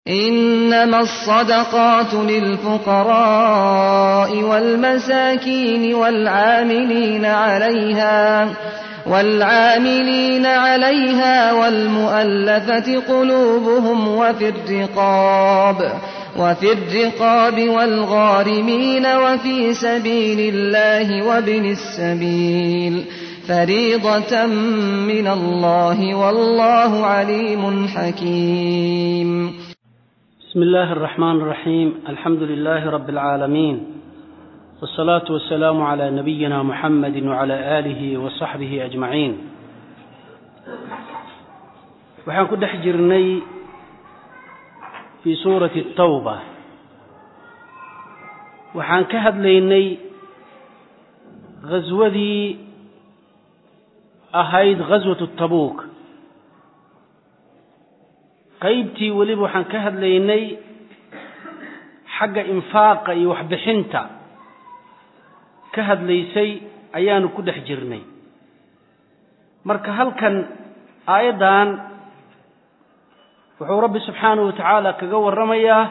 إنما الصدقات للفقراء والمساكين والعاملين عليها والمؤلفة قلوبهم وفي الرقاب والغارمين وفي سبيل الله وابن السبيل فريضة من الله والله عليم حكيم. بسم الله الرحمن الرحيم. الحمد لله رب العالمين، والصلاة والسلام على نبينا محمد وعلى آله وصحبه أجمعين. waxaan ku dhex jirnay في سورة التوبة. waxaan ka hadlaynay غزwadii ahayd غزوة التبوك. qaybtii waliba waxaan ka hadlaynay xagga infaaqa iyo waxbixinta ka hadlaysay ayaanu ku dhex jirnay. marka halkan aayadan wuxuu rabbi subxaanahu wa tacaala kaga warramayaa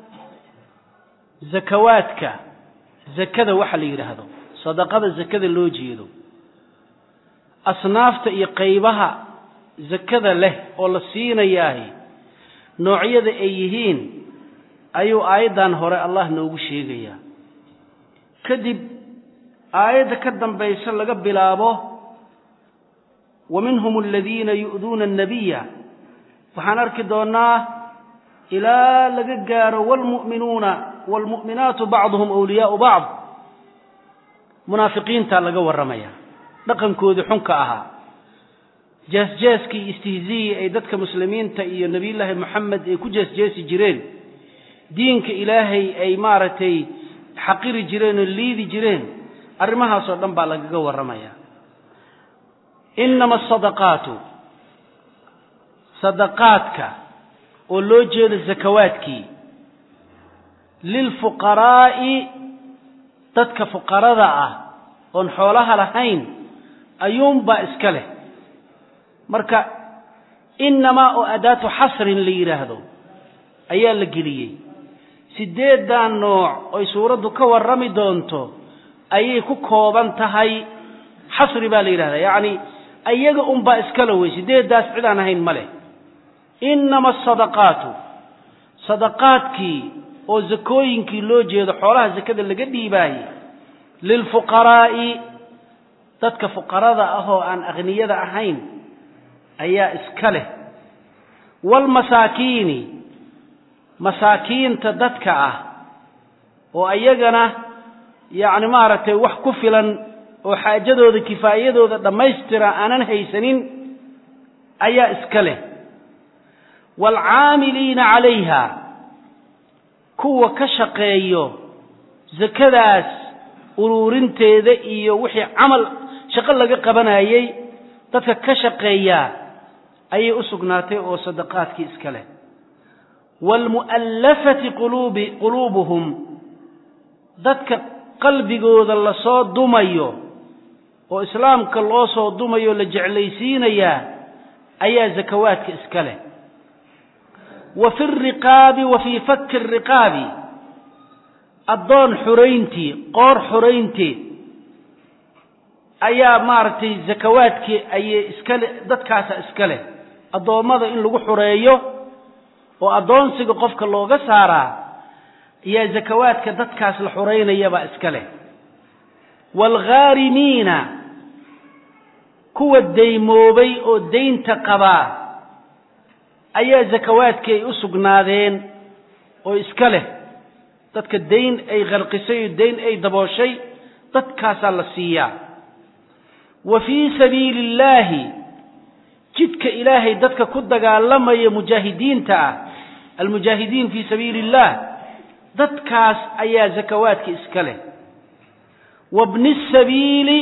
zakawaadka, zakada waxa la yidhaahdo, sadaqada zakada loo jeedo, asnaafta iyo qaybaha zakada leh oo la siinayahay noocyada ay yihiin ayuu aayadan hore Allah noogu sheegayaa. kadib aayada ka dambaysa laga bilaabo ومنهم الذين يؤذون النبي waxaan arki doonaa ilaa laga gaaro والمؤمنون والمؤمنات بعضهم أولياء بعض. munaafiqiinta laga waramaya dhaqankooda xunka ahaa, jeesjeeskii istihzii ay dadka muslimiinta iyo nabiyullaahi Muhammad ay ku jeesjeesi jireen, diinka ilaahay ay maaragtay xaqiri jireen oo liidi jireen, arrimahaas oo dhan baa lagaga waramaya. inama sadaqaatu, sadaqaadka oo loo jeedo zakawaadkii, lilfuqaraa'i, dadka fuqarada ah oon xoolaha lahayn ayuunbaa iska leh. marka inamaa oo adaatu xasrin la yidhaahdo ayaa la geliyey. 8 nooc oy suuraddu ka warrami doonto ayay ku kooban tahay. xasri baa la yidhahdaa, yacni ayaga unbaa iskala wey, 8daas cid aan ahayn ma leh. inama asadaqaatu, sadaqaadkii oo zakooyinkii loo jeedo, xoolaha zakada laga dhiibaayey, lilfuqaraa'i, dadka fuqarada ah oo aan akhniyada ahayn ayaa iska leh. waalmasaakiini, masaakiinta dadka ah oo ayagana yacni maaragtay wax ku filan oo xaajadooda kifaayadooda dhammaystira aanan haysanin ayaa iska leh. waalcaamiliina calayha, kuwa ka shaqeeyo zakadaas uruurinteeda iyo wixii camal shaqo laga qabanayay dadka ka shaqeeya ayay u sugnaatay oo sadaqaadkii iska leh. waalmu'allafati quluubuhum, dadka qalbigooda la soo dumayo oo islaamka loo soo dumayo la jeclaysiinayaa ayaa zakawaadka iska leh. wa fi riqaabi wa fii fakki riqaabi, addoon xurayntii, qoor xuraynteed ayaa maaragtay zakawaadkii ayay iska leh, dadkaasa iska leh. addoommada in lagu xureeyo oo addoonsiga qofka looga saaraa ayaa zakawaadka dadkaas la xureynayabaa iska leh. waalghaarimiina, kuwa daymoobay oo daynta qabaa ayaa zakawaadkii ay u sugnaadeen oo iska leh. dadka dayn ay qarqisay oo dayn ay dabooshay dadkaasaa la siiyaa. wa fii sabiili illaahi, jidka ilaahay dadka ku dagaalamaya mujaahidiinta ah, almujaahidiin fii sabiili illah, dadkaas ayaa zakawaadka iska leh. wabni sabiili,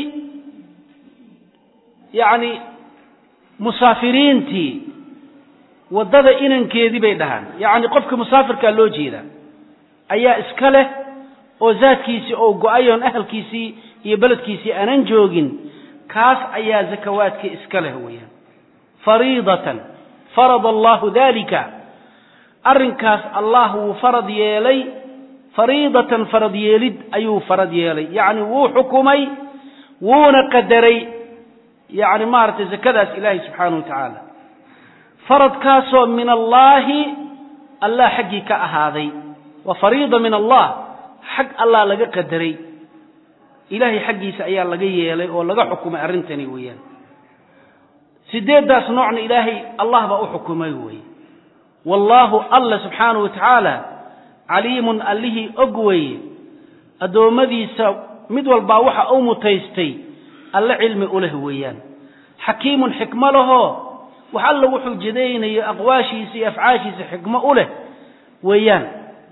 yacni musaafiriintii waddada inankeedii bay dhahaan, yacni qofka musaafirkaa loo jeeda ayaa iska leh oo zaadkiisii oo go-ayoon ahalkiisii iyo beledkiisii aanan joogin, kaas ayaa zakawaadkii iska leh weeyaan. fariidatan farada allahu dalika, arrinkaas allah wuu farad yeelay fariidatan farad yeelid ayuu farad yeelay yacni wuu xukumay wuuna qadaray yacni maaragtay zakadaas ilaahay subxaanahu watacaala faradkaasoo min allaahi allah xaggii ka ahaaday wa fariida min allah xag allah laga qadaray ilaahay xaggiisa ayaa laga yeelay oo laga xukumay arrintani weeyaan sideedaas noocna ilaahay allah baa u xukumay weeye wallaahu alla subxaanahu watacaala caliimun allihii og weeye addoommadiisa mid walbaa waxa uu mutaystay alle cilmi u leh weeyaan xakiimun xikmo lahoo wax alla wuxuu jidaynayo aqwaashiisa iyo afcaashiisa xikmo u leh weeyaan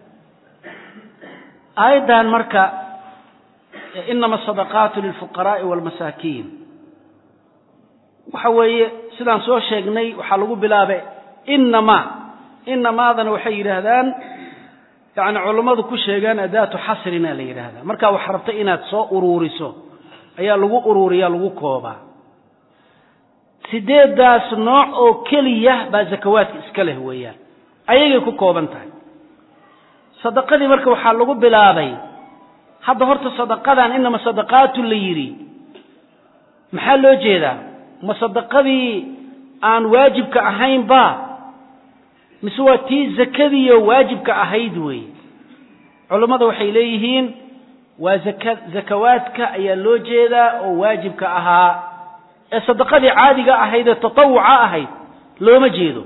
aayaddan marka inama asadaqaatu lilfuqaraa'i waalmasaakiin waxa weeye sidaan soo sheegnay waxaa lagu bilaabay inamaadana waxay yidhaahdaan yani culammadu ku sheegaan adaatu xasrina la yidhaahdaa markaa wax rabta inaad soo uruuriso ayaa lagu ururiyaa lagu koobaa sideedaas nooc oo keliya baa zakawaadka iska leh weeyaan ayagay ku kooban tahay sadaqadii marka waxaa lagu bilaabay hadda horta sadaqadan inama sadaqaatu la yidhi maxaa loo jeedaa ma sadaqadii aan waajibka ahaynba mise waa tii zakadiiyo waajibka ahayd weeye culammada waxay leeyihiin waa zakawaadka ayaa loo jeedaa oo waajibka ahaa ee sadaqadii caadiga ahayd ee tatawuca ahayd looma jeedo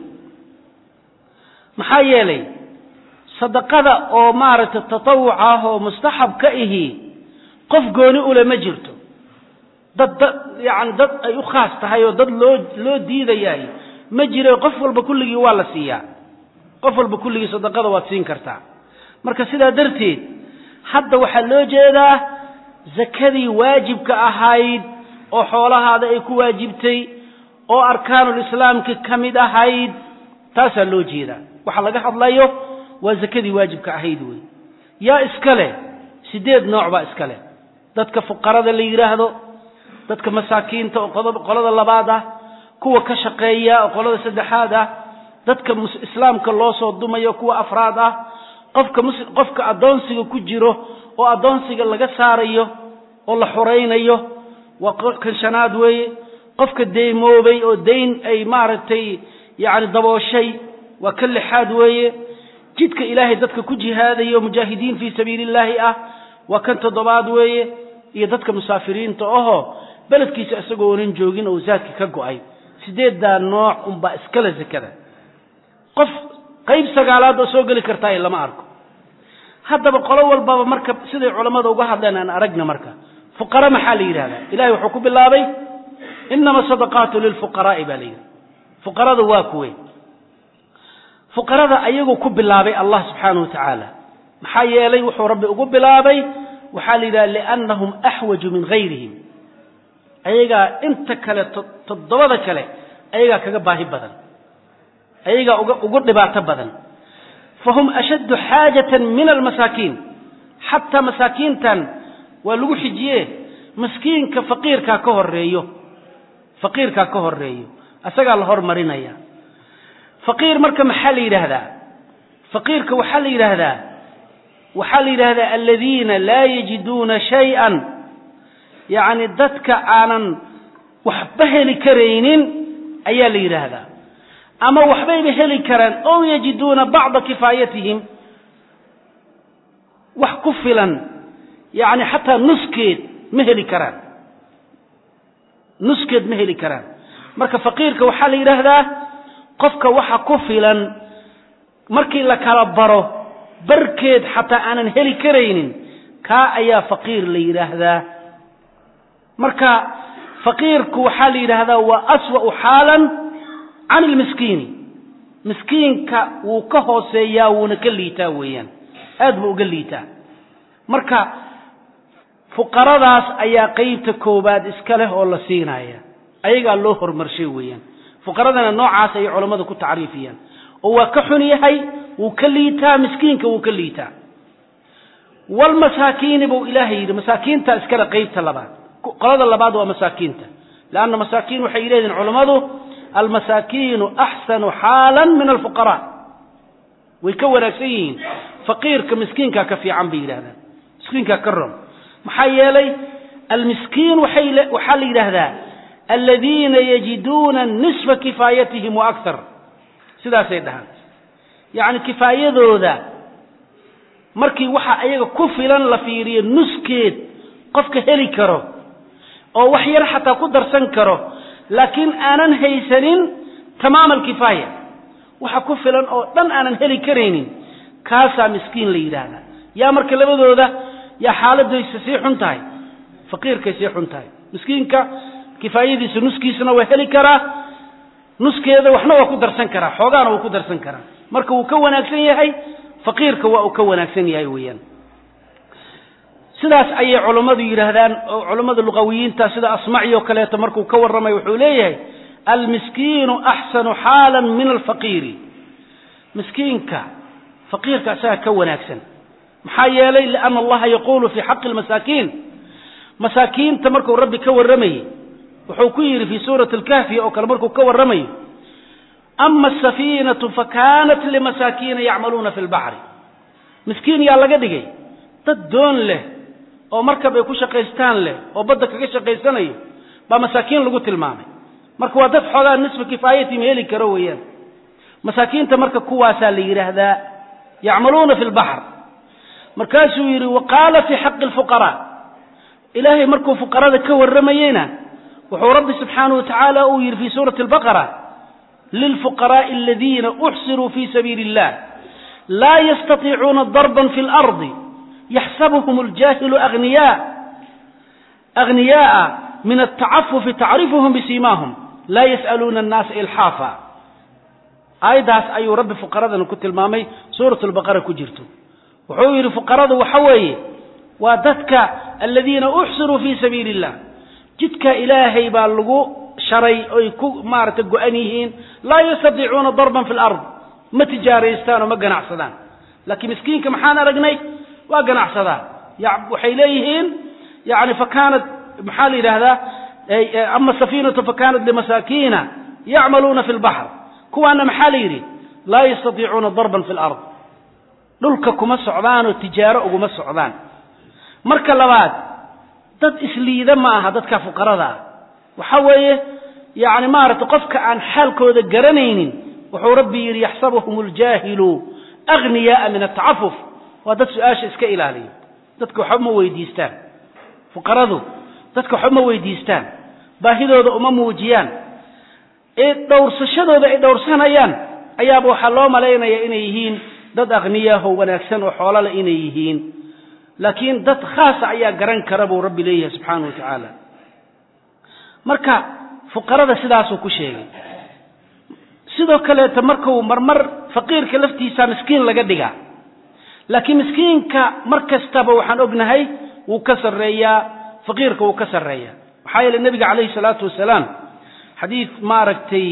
maxaa yeelay sadaqada oo maaragtay tatawuca ah oo mustaxab ka ihi qof gooni ule ma jirto dad ay u khaas tahay oo dad loo diidayaay ma jiro qof walba kulligii waa la siiyaa qof walba kulligii sadaqada waad siin kartaa marka sidaa darteed hadda waxaa loo jeedaa zakadii waajibka ahayd oo xoolahaada ay ku waajibtay oo arkaanul islaamka ka mid ahayd taasaa loo jeedaa waxa laga hadlayo waa zakadii waajibka ahayd wey yaa iska leh 8 nooc baa iska leh dadka fuqarada la yiraahdo dadka masaakiinta oo qolada labaad ah kuwa ka shaqeeya oo qolada saddexaad ah dadka islaamka loo soo dumayo kuwa afraad ah qofka adoonsiga ku jiro oo adoonsiga laga saarayo oo la xoreynayo waa kan shanaad weeye qofka deemoobay oo deyn ay maaragtay yani dabooshay waa kan lixaad weeye jidka ilaahay dadka ku jihaadayo mujaahidiin fi sabiilillaahi ah waa kan toddobaad weeye iyo dadka musaafiriinta ahoo beledkiisa isagoo onan joogin oo zaadka ka go'ay 8 nooc unbaa iskala zakada qof qayb sagaalaad oo soo geli kartaa lama arko haddaba qolo walbaba marka siday culimada uga hadleen aan aragna marka fuqara maxaa la yiraahdaa ilaahay wuxuu ku bilaabay inama sadaqaatu lilfuqaraa'i baliya fuqarada waa kuwee fuqarada ayagu ku bilaabay allah subhanahu wa ta'ala maxaa yeelay wuxuu rabbi ugu bilaabay waxaa la yiraahdaa li'annahum ahwaju min ghayrihim ayaga inta kale toddobada kale ayaga kaga baahi badan ayaga ugu dhibaato badan fahum ashaddu haajatan min almasaakiin hatta masaakiintan waa lagu xijiye miskiinka faqiirka ka horeeyo asaga la hormarinaya faqiir marka maxaa la yiraahdaa faqiirka waxaa la yiraahdaa alladina la yajiduna shay'an yani dadka aanan waxba heli karaynin ayaa la yiraahdaa ama waxbayba heli karaan oo yajiduuna bacda kifaayatihim wax ku filan yani xataa nuskeed ma heli karaan marka faqiirka waxaa la yidhaahdaa qofka waxa ku filan markii la kala baro barkeed xataa aanan heli karaynin kaa ayaa faqiir la yidhaahdaa marka faqiirku waxaa la yidhaahdaa waa aswa'u xaalan can ilmiskiini miskiinka wuu ka hooseeyaa wuuna ka liitaa weeyaan aad buu uga liitaa marka fuqaradaas ayaa qaybta koobaad iska leh oo la siinaya ayagaa loo hormarshay weeyaan fuqaradana noocaas ay culimadu ku tacriifiyaan oo waa ka xun yahay wuu ka liitaa miskiinka wuu ka liitaa wal masaakiin buu ilaahay yiri masaakiinta iskala qaybta labaad qolada labaad waa masaakiinta laana masaakiin waxay yiraahdeen culimadu المساكين أحسن حالا من الفقراء way ka wanaagsan yihiin faqiirka miskiinka ka fiican bay yiraahdaan miskiinka ka ron maxaa yeelay المسكين وحال يرهدا الذين يجدون نصف كفايتهم وأكثر سيدا سيدها يعني كفاية ذا مركي وحا أيها كفلا لفيري نسكيد قفك هلي كرو أو وحير حتى قدر سنكرو لكن أنا هيسنين تمام الكفاية وحا كفلا أو لن أنا هلي كرينين كاسا مسكين ليرانا يا مركي لبدو ذا يا حالة ذو يسسيح انتهي فقير كيسيح انتهي مسكينك كفاية ذي سنسكي سنة وهلي كرا نسكي هذا وحنا وكدر سنكرا حوغانا وكدر سنكرا مركي وكوان أكسن يهي فقيرك وكوان أكسن يهي ويان سداس أي علماء يرهدان علماء اللغويين تا سدا أسمعي وكلا يتمركوا كور رمي وحوليه المسكين أحسن حالا من الفقير مسكينك فقيرك أساها كون أكسن محايا لي لأن الله يقول في حق المساكين مساكين تمركوا ربي كور رمي وحوكير في سورة الكهف أو كالمركوا كور رمي أما السفينة فكانت لمساكين يعملون في البحر مسكين يا الله قدقي تدون له oo markab ay ku shaqeystaan leh oo badda kaga shaqeysanayo ba masaakiin lagu tilmaamay marka waa dad xogaa nisba kifaayati meeli karo weeyaan masaakiinta marka kuwaasa la yiraahdaa yacmaluuna fil bahr markaasuu yiri waqala fi haqq al fuqara ilaahi markuu fuqarada ka waramayna wuxuu rabbi subhanahu wa ta'ala uu yiri fi surati al baqara lil fuqara alladhina uhsiru fi sabilillah la yastati'una darban fil ardi يحسبهم الجاهل أغنياء من التعفف تعرفهم بسيماهم لا يسألون الناس إلحافا آيداس أي رب فقراد كنت المامي سورة البقرة كجرت وحوير فقراد وحوي ودتك الذين أحسروا في سبيل الله جدك إلهي بالغو شري مارتق أنيهين لا يستطيعون ضربا في الأرض ما تجاريستان وما قناع صدان لكن مسكين كمحانا رقني وقناع صدا وحيليهن يعني فكانت محالي لهذا أما السفينة فكانت لمساكين يعملون في البحر كوانا محاليري لا يستطيعون ضربا في الأرض نلككم السعودان والتجارة وقم السعودان مركا لباد داد إسليدا معها داد كفقردا وحوية يعني ما رتقفك عن حالكو ذا قرنين وحو ربي يحسبهم الجاهل أغنياء من التعفف ودad su'aasha iska ilaaliyo dadku waxa ma weydiistaan fuqaradu dadku waxa ma weydiistaan baahidooda uma muujiyaan dhowrsashadooda ay dhowrsanayaan ayaaba waxa loo maleeynaya inay yihiin dad aqniya oo wanaagsan oo xoolo la inay yihiin laakiin dad khaas ah ayaa garan kara buu rabbi leeyahay subhanahu wa ta'ala marka fuqarada sidaas uu ku sheegay sidoo kale markuu marmar faqiirka laftiisa miskiin laga dhigaa لكن مسكينك مركز تابا وحان أبنهي وكسر ريا فقيرك وكسر ريا وحايل النبي عليه الصلاة والسلام حديث ماركتي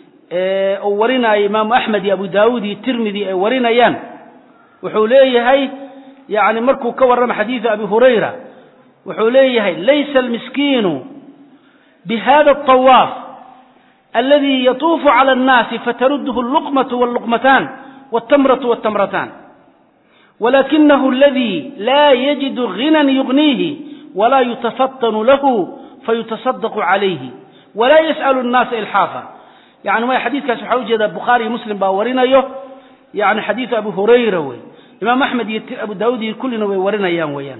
ورنا إمام أحمد أبو داود الترمذي ورنا يان وحوليه هاي يعني مركو كورم حديث أبي هريرة وحوليه هاي ليس المسكين بهذا الطواف الذي يطوف على الناس فترده اللقمة واللقمتان والتمرة والتمرتان ولكنه الذي لا يجد غنى يغنيه ولا يتفطن له فيتصدق عليه ولا يسأل الناس إلحافا يعني ما حديث كان حوجد البخاري مسلم باورنا يعني حديث أبو هريرة إمام أحمد أبو داود كلنا ورنا يان ويان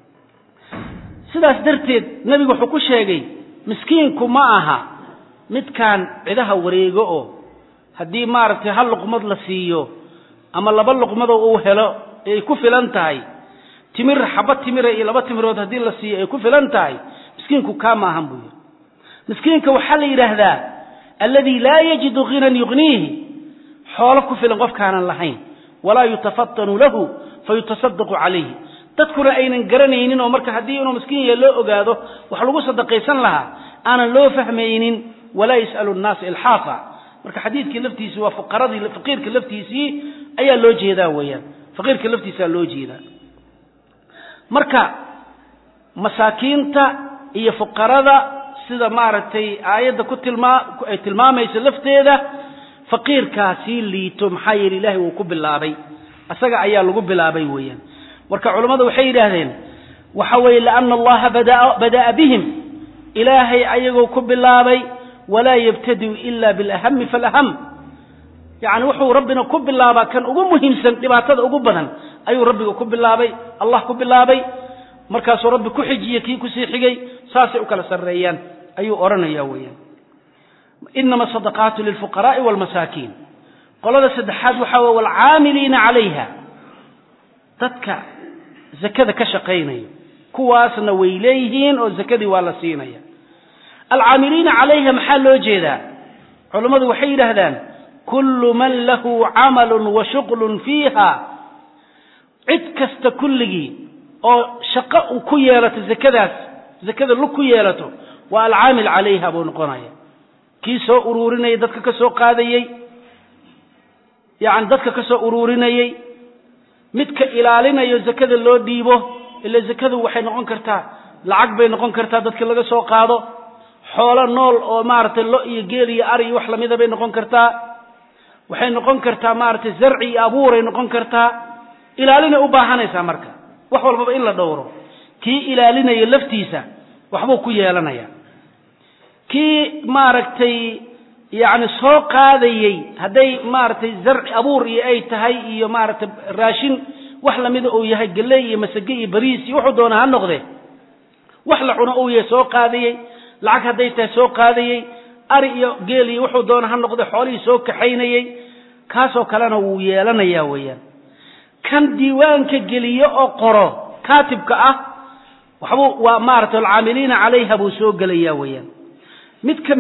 سداس درتيد نبي وحكو شيغي مسكينكم معها مد كان عدها وريغو هدي مارتي هل لقمد لسيو أما لبا لقمد او هلو ay ku filan tahay timir xabad timir iyo laba timirood hadii la siiyo ay ku filan tahay miskiinku kama ahan buu miskiinka waxa la yiraahdaa alladhi la yajidu ghinan yughnihi xoolo ku filan qof kaanan lahayn wala yutafattanu lahu fayutasaddaqu alayhi dadkuna aynan garanaynin oo marka hadii inuu miskiin yahay loo ogaado wax lagu sadaqaysan lahaa aanan loo fahmaynin wala yasalu an-nas ilhafa marka xadiidkii laftiisa waa fuqaradii faqiirka laftiisii ayaa loo jeedaa weeyaan فقيرك لفتيسا لو جيدا marka masaakiinta iyo fuqarada sida maartay aayada ku tilmaamaysa lafteeda faqiirkaasi liito maxaa yeelay ilaahay uu ku bilaabay asaga ayaa lagu bilaabay weeyaan marka culimadu waxay yiraahdeen waxa weeye laana allaha badaa bihim ilaahay ayagoo ku bilaabay wala yabtadi illa bil aham fal aham yani wuxuu rabbina ku bilaabaa kan ugu muhiimsan dhibaatada ugu badan ayuu rabbiga ku bilaabay allah ku bilaabay markaas rabbi ku xijiyay kii ku sii xigay saasay u kala sareeyaan ayuu oranayaa weeyaan inma sadaqatu lil fuqara wal masakin qolada saddexaad waxa waa wal aamilina alayha dadka zakada ka shaqeynaya kuwaasna way leeyihiin oo zakadii waa la siinaya al aamilina alayha maxaa loo jeedaa culimadu waxay yiraahdaan kullu man lahu amalun wa shughlun fiha cid kasta kulligi oo shaqo ku yeelato zakada lu ku yeelato waa al aamil alayha buu noqonaya kii soo ururinay dadka ka soo qaadayay dadka ka soo ururinayay midka ilaalinayo zakada loo dhiibo ila zakadu waxay noqon kartaa lacag bay noqon kartaa dadka laga soo qaado xoolo nool oo maartay lo iyo geel iyo ari wax lamid ah bay noqon kartaa waxay noqon kartaa maartay zarci iyo abuur ay noqon kartaa ilaalina u baahanaysa marka wax walba in la dhowro kii ilaalinayo laftiisa waxbuu ku yeelanaya kii maartay soo qaadayay haday maartay zarci abuur iyo ay tahay iyo maartay raashin wax lamid oo yahay galay iyo masage iyo bariis iyo wuxuu doona ha noqde wax la cuno oo yahay soo qaadayay lacag haday tahay soo qaadayay ari iyo geel iyo wuxuu doona ha noqde xoolihii soo kaxaynayay kaas oo kalena wuu yeelanayaa weeyaan kan diiwaanka geliyo oo qoro kaatibka ah waxbuu waa maartay al-aamiliina alayha buu soo galayaa weeyaan midka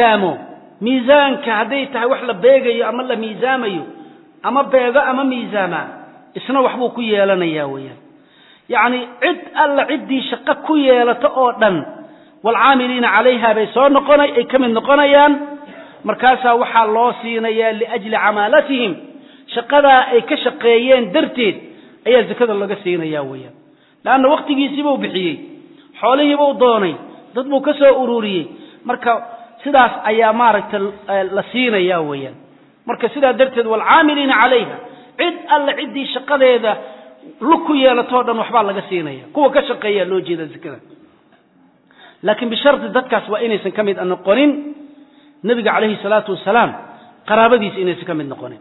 miisaanka haday tahay wax la beegayo ama la miisaamayo ama beego ama miisaama isna waxbuu ku yeelanayaa weeyaan cid alla cidii shaqo ku yeelato oo dhan wal aamiliina alayha bay soo noqonay ay kamid noqonayaan markaasa waxa loo siinayaa li ajli amalatihim shaqada ay ka shaqeeyeen darteed ayaa zakada laga siinayaa weeyaan laana waqtigiisiiba uu bixiyay xoolihiiba uu doonay dad buu ka soo ururiyay marka sidaas ayaa maaragtay la siinayaa weeyaan marka sidaa darteed wal aamiliina alayha cid alla cidii shaqadeeda luku yeelato dhan waxba laga siinaya kuwa ka shaqeeya loo jeeda zakada laakiin bi sharti dadkaas waa inaysan kamid noqonin nabiga kaleey salaatu wasalaam qaraabadiisa inaysan kamid noqonin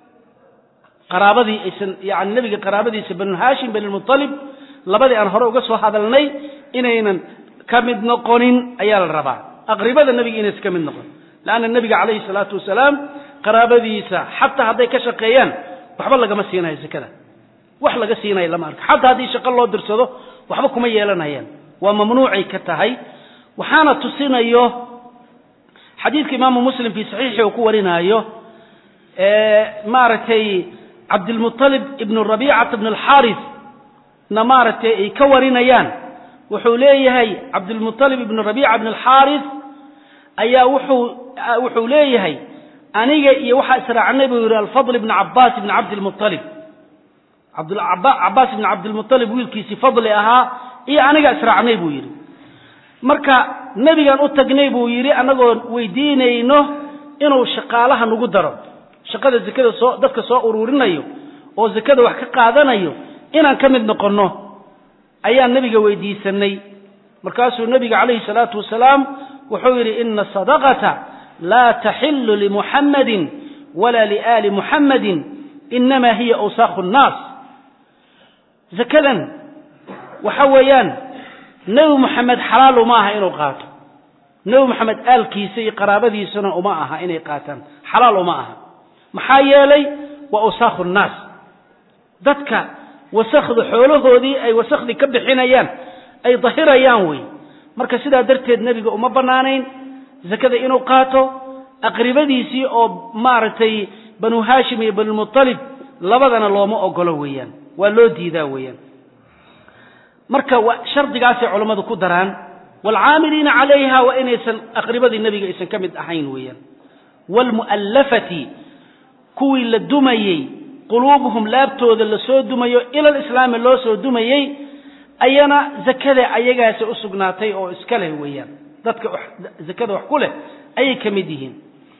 qaraabadii aysan nabiga qaraabadiisa banu haashim banu muttalib labadii aan hore uga soo hadalnay inaynan kamid noqonin ayaa la rabaa aqribada nabiga inaysan kamid noqon laana nabiga kaleey salaatu wasalaam qaraabadiisa hatta haday ka shaqeeyaan waxba laga ma siinayo zakada wax laga siinayo lama arko hatta hadii shaqo loo dirsado waxba kuma yeelanayaan waa mamnuuci ka tahay waxaana tusinayo xadiiska imam muslim fi sahihi uu ku warinayo maartay عبد المطلب ابن الربيعة ابن الحارث نمارته اي كورينيان وحوليهي عبد المطلب ابن الربيعة ابن الحارث ايا وحوليهي انيga iyo waxa israacnay buu yiri al-Fadl ibn Abbas ibn Abd al-Muttalib Abbas ibn Abd al-Muttalib wiilkiisi Fadl ahaa iyo aniga israacnay buu yiri marka nabigan u tagnay buu yiri anagoo weydiinayno inuu shaqaalaha nagu daro shaqada zakada soo dadka soo ururinayo oo zakada wax ka qaadanayo inaan kamid noqono ayaa nabiga weydiisanay markaasuu nabiga kaleey salaatu wasalaam wuxuu yiri inna sadaqata la tahillu li muhammadin wala li ali muhammadin inma hiya awsakh an-nas zakadan waxa weeyaan nabi muhammad xalaal uma aha inuu qaato nabi muhammad aalkiisa iyo qaraabadiisuna uma aha inay qaataan xalaal uma aha maxaa yeelay wa awsakh an-nas dadka wasakhda xoolahoodii ay wasakhdi ka bixinayaan ay dahirayaan way marka sidaa darteed nabiga uma banaanayn zakada inuu qaato aqribadiisii oo maartay banu haashim iyo banu muttalib labadana looma ogolo weeyaan waa loo diidaa weeyaan marka shardigaas ay culimadu ku daraan wal aamiliina alayha wa inaysan aqribadii nabiga aysan kamid ahayn weeyaan wal muallafati kuwii la dumayay quluubuhum laabtooda la soo dumayo ila islaam loo soo dumayay ayana zakada ayagaas u sugnaatay oo iska leh weeyaan dadka zakada wax ku leh ay kamid yihiin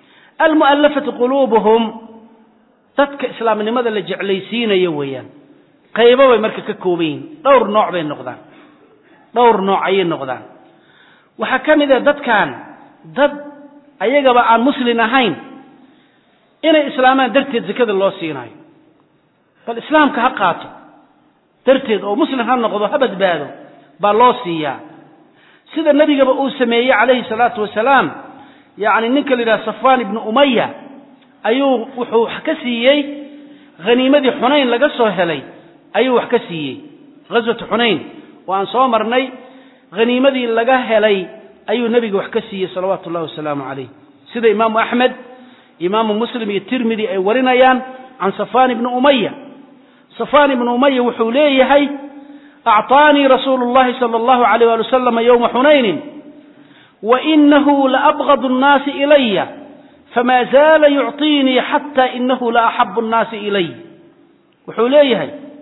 almu'allafatu quluubuhum dadka islaamnimada la jeclaysiinayo weeyaan qaybo way marka ka koobayn dhowr nooc bay noqdaan dhowr nooc ay noqdaan waxa kamida dadkan dad ayagaba aan muslim ahayn inay islaamaan darteed zakada loo siinayo bal islaamka ha qaato darteed oo muslim ha noqdo ha badbaado baa loo siiyaa sida nabigaba uu sameeyay calayhi salaatu wasalaam yaani ninka la yiraahdo Safwan ibn Umayya ayuu wuxuu wax ka siiyay ghaniimadii Hunayn laga soo helay ayuu wax ka siiyay ghazwat Hunayn waan soo marnay ghaniimadii laga helay ayuu nabiga wax ka siiyay salawaatu Allahi wa salaamu alayhi sida Imam Ahmad Imam Muslim iyo Tirmidhi ay warinayaan an Safwan ibn Umayya Safwan ibn Umayya wuxuu leeyahay أعطاني رسول الله صلى الله عليه وسلم يوم حنين وإنه لأبغض الناس إلي فما زال يعطيني حتى إنه لأحب الناس إلي وحوليه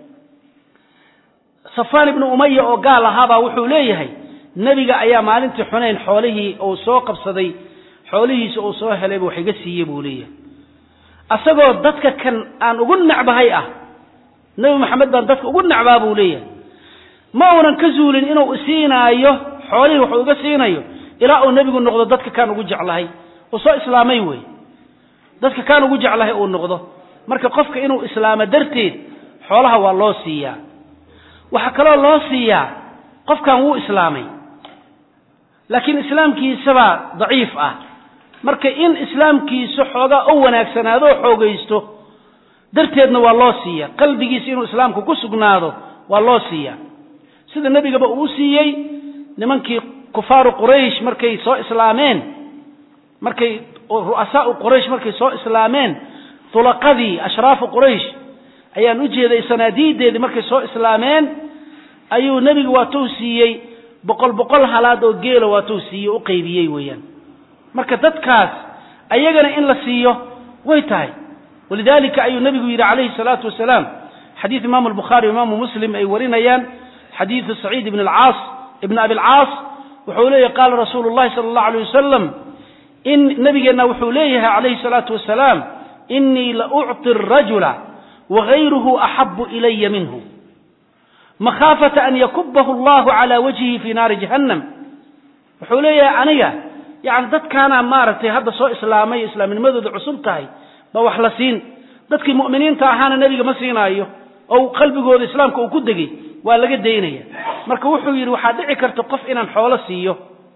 صفان بن أمية وقال هذا وحوليه نبي أيام علمت حنين حوله أو سوق بصدي حوله سوء لي وحقسي يبوليه أصدقوا ضدك كان أن أقول نعبه هيئة نبي محمد بن ضدك أقول نعبه بوليه ما ورن كزولين إنه أسينايه حوله وحوله سينايه إلى أن النبي يقول نقضه ضدك كانوا وجع الله وصاء إسلامي وي ضدك كانوا وجع الله أو نقضه مركب قفك إنه إسلام درتين حولها والله سيا وحكى الله سيا قفك هو إسلامي لكن إسلام كي سبع ضعيف مركب إن إسلام كي سحوغا أو ناكسن هذا حوغا يستو درتين والله سيا قلبي يسينه إسلامك كسقناده والله سيا sida nabiga ba uu siiyay nimankii kufaaru quraysh markay soo islaameen markay ru'asaa quraysh markay soo islaameen tulaqadii ashraafu quraysh ayaan u jeeday sanaadiideedii markay soo islaameen ayuu nabiga waa tuu siiyay boqol halaad oo geela waa tuu siiyay u qaybiyay weeyaan marka dadkaas ayagana in la siiyo way tahay walidaalika ayuu nabigu yiri calayhi salaatu wasalaam xadiis imaam al-bukhari imaam muslim ay warinayaan حديث سعيد بن العاص ابن أبي العاص وحوليه قال رسول الله صلى الله عليه وسلم إن نبينا وحوليه عليه الصلاة والسلام إني لأعطي الرجل وغيره أحب إلي منه مخافة أن يكبه الله على وجهه في نار جهنم وحوليه عنيا يعني ذات كان مارتي هذا سوء إسلامي إسلامي ماذا عصمتهي بوحلسين ذاتك مؤمنين تاهانا نبي مسينا أيه أو قلبي قول إسلامك أو كدقي waa laga deynaya marka wuxuu yiri waxa dhici karto qof inaan xoolo siiyo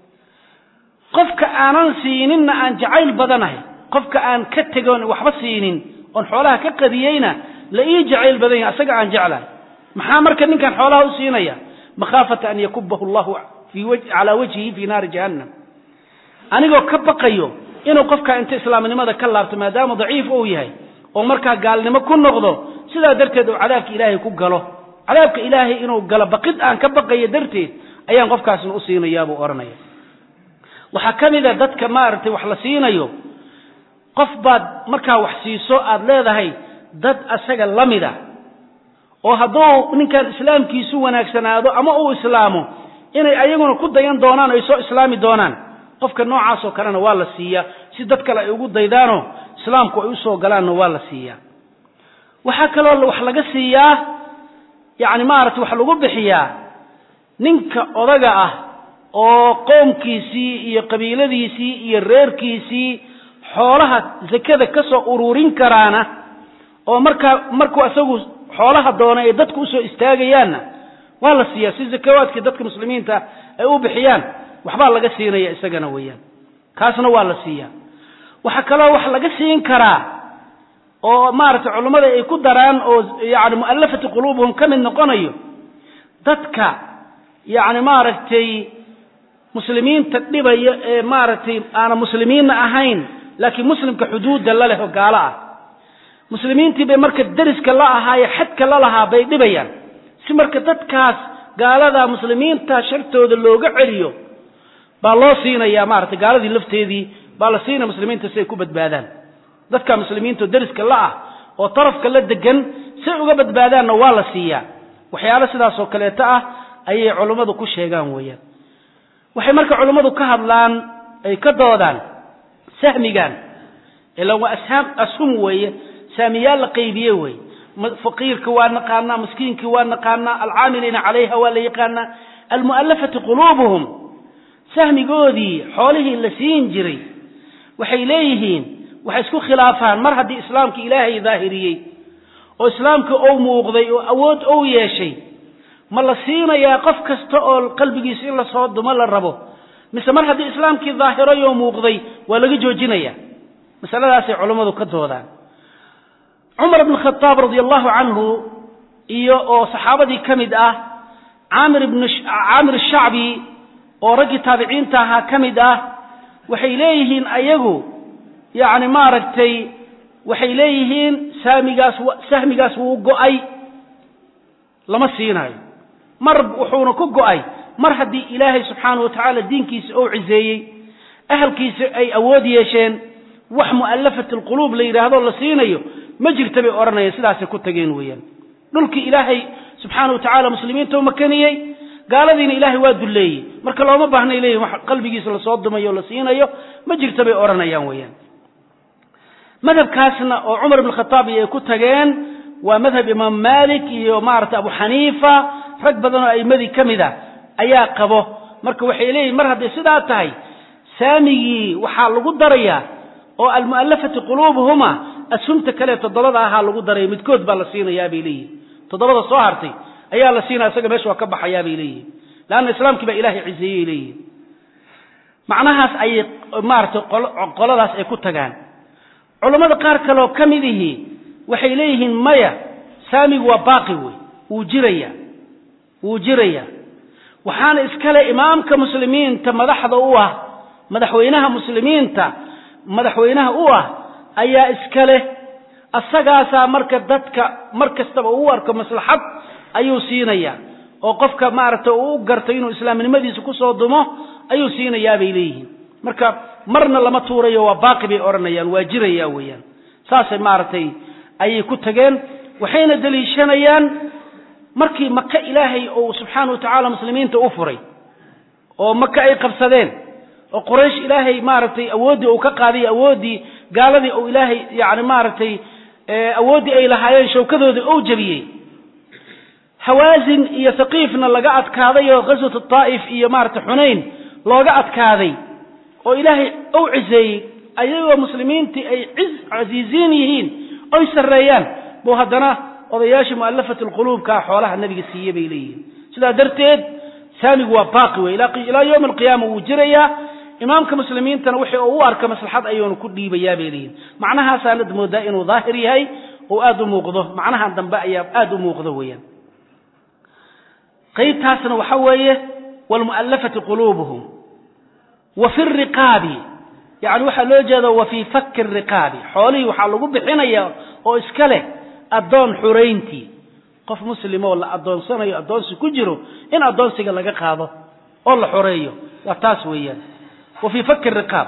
qofka aanan siinina aan jacayl badanahay qofka aan ka tagoon waxba siinin on xoolaha ka qadiyayna la ii jacayl badan yahay asaga aan jeclahay maxaa marka ninkan xoolaha u siinaya makhafata an yakubbahu Allah fi wajhi ala wajhihi fi nar jahannam anigo ka baqayo inuu qofka inta islaamnimada ka laabto maadaama daciif uu yahay oo marka gaalnimo ku noqdo sida darteed uu cadaabka Ilaahay ku galo cadaabka Ilaahay inuu gala baqid aan ka baqayo darteed ayaan qofkaasna u siinayaa buu oranaya waxa kamida dadka maartay wax la siinayo qof baad marka wax siiso aad leedahay dad asaga lamida oo hadoo ninkan islaamkiisu wanaagsanaado ama uu islaamo inay ayaguna ku dayan doonaan ay soo islaami doonaan qofka noocaas oo kalena waa la siiyaa si dad kale ay ugu daydaano islaamku ay u soo galaan waa la siiyaa waxa kale oo wax laga siiyaa يعني ما أردت وحلو بحيا ننك أرجع أو قوم كيسي يقبيلة ديسي يرير كيسي حولها زكذا كسر أورورين كرانا أو مركو أسوق حولها دونا يدتكو سو استاجيانا والله سياسي زكوات كدتك مسلمين تا أو بحيان وحبال لقى سينا يا إسجنا ويان كاسنا والله سيا وحكلا وحلقى سين كرا oo maarta culimada ay ku daraan oo yaani muallafati quluubhum kamin noqonayo dadka yaani maartay muslimiinta dhibaya ee maartay aan muslimiin ahayn laakiin muslimka xuduud la leh oo gaala ah muslimiintii bay marka dariska la ahaayay xadka la lahaa bay dhibayaan si marka dadkaas gaalada muslimiinta shartooda looga celiyo baa loo siinayaa maartay gaaladii lafteedii baa la siinaa muslimiinta si ay ku badbaadaan dadka muslimiintu dariska la ah oo tarafka la degan si uga badbaadaana waa la siiyaa waxyaalo sidaas oo kaleeta ah ayay culimadu ku sheegaan weeyaan waxay marka culimadu ka hadlaan ay ka doodaan sahmigan إلا وأسهم وي ساميال لقيبية وي فقير كوان قانا مسكين كوان قانا العاملين عليها ولا يقانا المؤلفة قلوبهم سهم قودي حوله اللسين جري وحيليهين وحيسكو خلافان مرهد إسلامك إلهي ظاهريي وإسلامك أو موغضي أود أو ياشي ملسين يا قف كستقل قلبك يسئل صوت مال الربو مثل مرهد إسلامك ظاهري وموغضي ولقي جوجينيا مثل هذا علماء كدو ذا عمر بن الخطاب رضي الله عنه إيو صحابتي كمد عامر الشعبي ورقي تابعين تاها كمد وحيليهن أيغو يعني ما رجتي وحيليهن سهميقاس وقعي لما سيناي مر وحونا كقعي مر هدي إلهي سبحانه وتعالى دين كيس أو عزيي أهل كيس أي أودي يشين وح مؤلفة القلوب لي هذا الله سينايو مجر تبي أورنا يسلاسة كتجين ويان نلك إلهي سبحانه وتعالى مسلمين تو مكانيي قال دين إلهي واد اللي مرك الله ما بحنا إليه قلبي جيس الصوت ما يولسين أيه ما جرت بأورنا يوميا مذهب كاسنا عمر بن الخطاب يكتجين ومذهب إمام مالك ومعرة أبو حنيفة فقبضنا أي مذي كمذا أيا قبه مرك وحي إليه مرهد سداتهاي سامي وحال قدريا والمؤلفة قلوبهما السمت كلا تضلدها حال قدريا متكود بالسين يا بيلي تضلد صهرتي أيها لسينا سجى مش وكب حيابي لي لأن الإسلام كبا إلهي عزيزي لي معناها أي مارت قلاداس أي كتجان علماء قارك لو كمله وحيليه مايا سامي وباقي وجريا وحان إسكال إمام كمسلمين تمدح ضوه مدحوينها مسلمين مدحوينها أوه أي إسكاله السجاسة مركز تبوار كمصلحة ayuu siinaya oo qofka maarta uu gartay inuu islaamnimadiisa ku soo dumo ayuu siinaya bay leeyihiin marka marna lama tuurayo waa baaqi bay oranayaan waa jiraya weeyaan saasay maartay ayay ku tageen waxayna daliishanayaan markii Makka Ilaahay oo subhanahu wa ta'ala muslimiinta u furay oo Makka ay qabsadeen oo Quraysh Ilaahay maartay awoodi uu ka qaaday awoodi gaaladii oo Ilaahay yaani maartay awoodi ay lahaayeen shawkadooda oo jabiyay هوازن iyo ثقيفنا laga adkaaday oo qaswat الطائف iyo maarta xunayn looga adkaaday oo ilaahay oo ciisay ayagoo muslimiinti ay aziizin yihiin oo sareeyaan boo hadana odayaasha mu'allafat القلوب ka xoolaha nabiga siiyay bay leeyihiin sida darteed saamigu waa baaqi way ila yawm القيامه uu jiraya imaamka muslimiintana wixii uu arka maslaxad ayuu ku dhiibayaa bay leeyihiin macnaha sanad moodaa inuu daahir yahay oo aad u muuqdo macnaha dambe ayaa aad u muuqdo weeyaan قيد تاسنا وحوية والمؤلفة قلوبهم وفي الرقاب يعني وحلو جذا وفي فك الرقاب حولي وحلو بحنايا أو إسكاله أدون حرينتي قف مسلم ولا أدون سنة أدون سكجرو إن أدون سجل لقى هذا والله حريه وتاسويا وفي فك الرقاب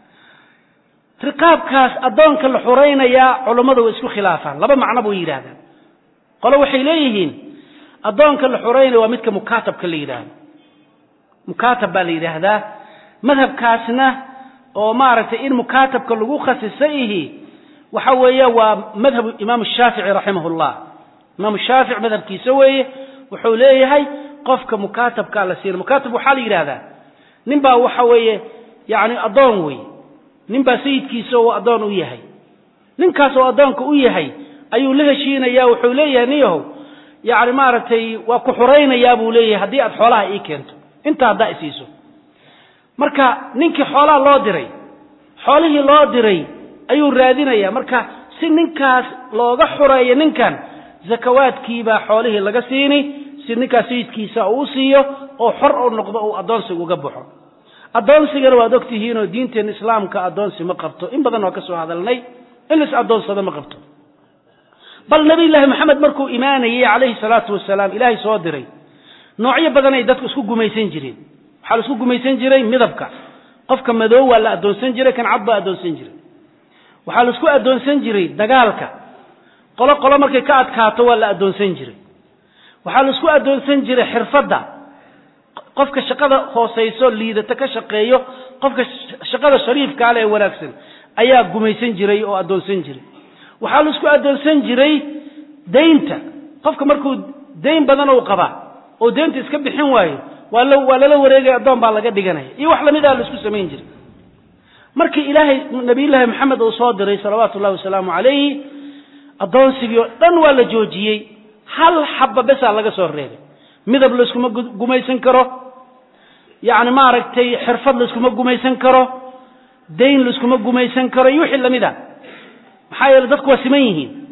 رقاب كاس أدون كل حرينا يا علماء وإسكو خلافا لبا معنى بوير هذا قالوا وحيليهن أدونك الحرين ومتك مكاتب كليران مكاتب باليره هذا مذهب كاسنا ومعرفة إن مكاتب كلغو خصيصيه وحويه ومذهب إمام الشافعي رحمه الله إمام الشافعي مذهب كيسويه وحوليه هاي قفك مكاتب كالسير مكاتب وحالي هذا نبا وحويه يعني أدونوي نبا سيد كيسو أدون ويهي ننكاسو أدونك ويهي أيو له شينا يا وحوليه نيهو يعني مارتي وكحرين يا ابو ليه hadii aad xoolaha ii keento inta hada isiiso marka ninki xoolaha loo diray xoolihii loo diray ayuu raadinaya marka si ninkaas looga xureeyo ninkan zakawaadkiiba xoolihii laga siini si ninkaas sayidkiisa uu siiyo oo xor oo noqdo oo adoonsiga uga baxo adoonsiga waa dogtihiin oo diinta islaamka adoonsi ma qabto in badan oo ka soo hadalnay in is adoonsada ma qabto بل نبي الله محمد مركو إيماني عليه الصلاة والسلام إلهي صادري نوعية بدني دتك اسكو جميسين جرين حال اسكو جميسين جرين مذبك قفك مدو ولا أدون سنجري كان عضا أدون سنجري وحال اسكو أدون سنجري دقالك قلا مركي كات كاتو ولا أدون سنجري وحال اسكو أدون سنجري حرفدا قفك الشقادة خوصيسو اللي دتك شقيو قفك الشقادة شريف كالي ونكسن ayaa gumaysan jiray oo adoonsan jiray waxa la isku adoonsan jiray deynta qofka markuu deyn badan uu qaba oo deynta iska bixin waayo waa la wareegay adoon baa laga dhiganaya iyo wax lamid ah la isku sameyn jiray markii ilaahay nabi ilaahay maxamed uu soo diray salawaatu ullaahi wasalaamu alayhi adoonsigii dhan waa la joojiyay hal xabba bas laga soo reebay midab la isku gumaysan karo yaani ma aragtay xirfad la isku gumaysan karo deyn la isku gumaysan karo iyo wixii lamid ah maxay dadku waa siman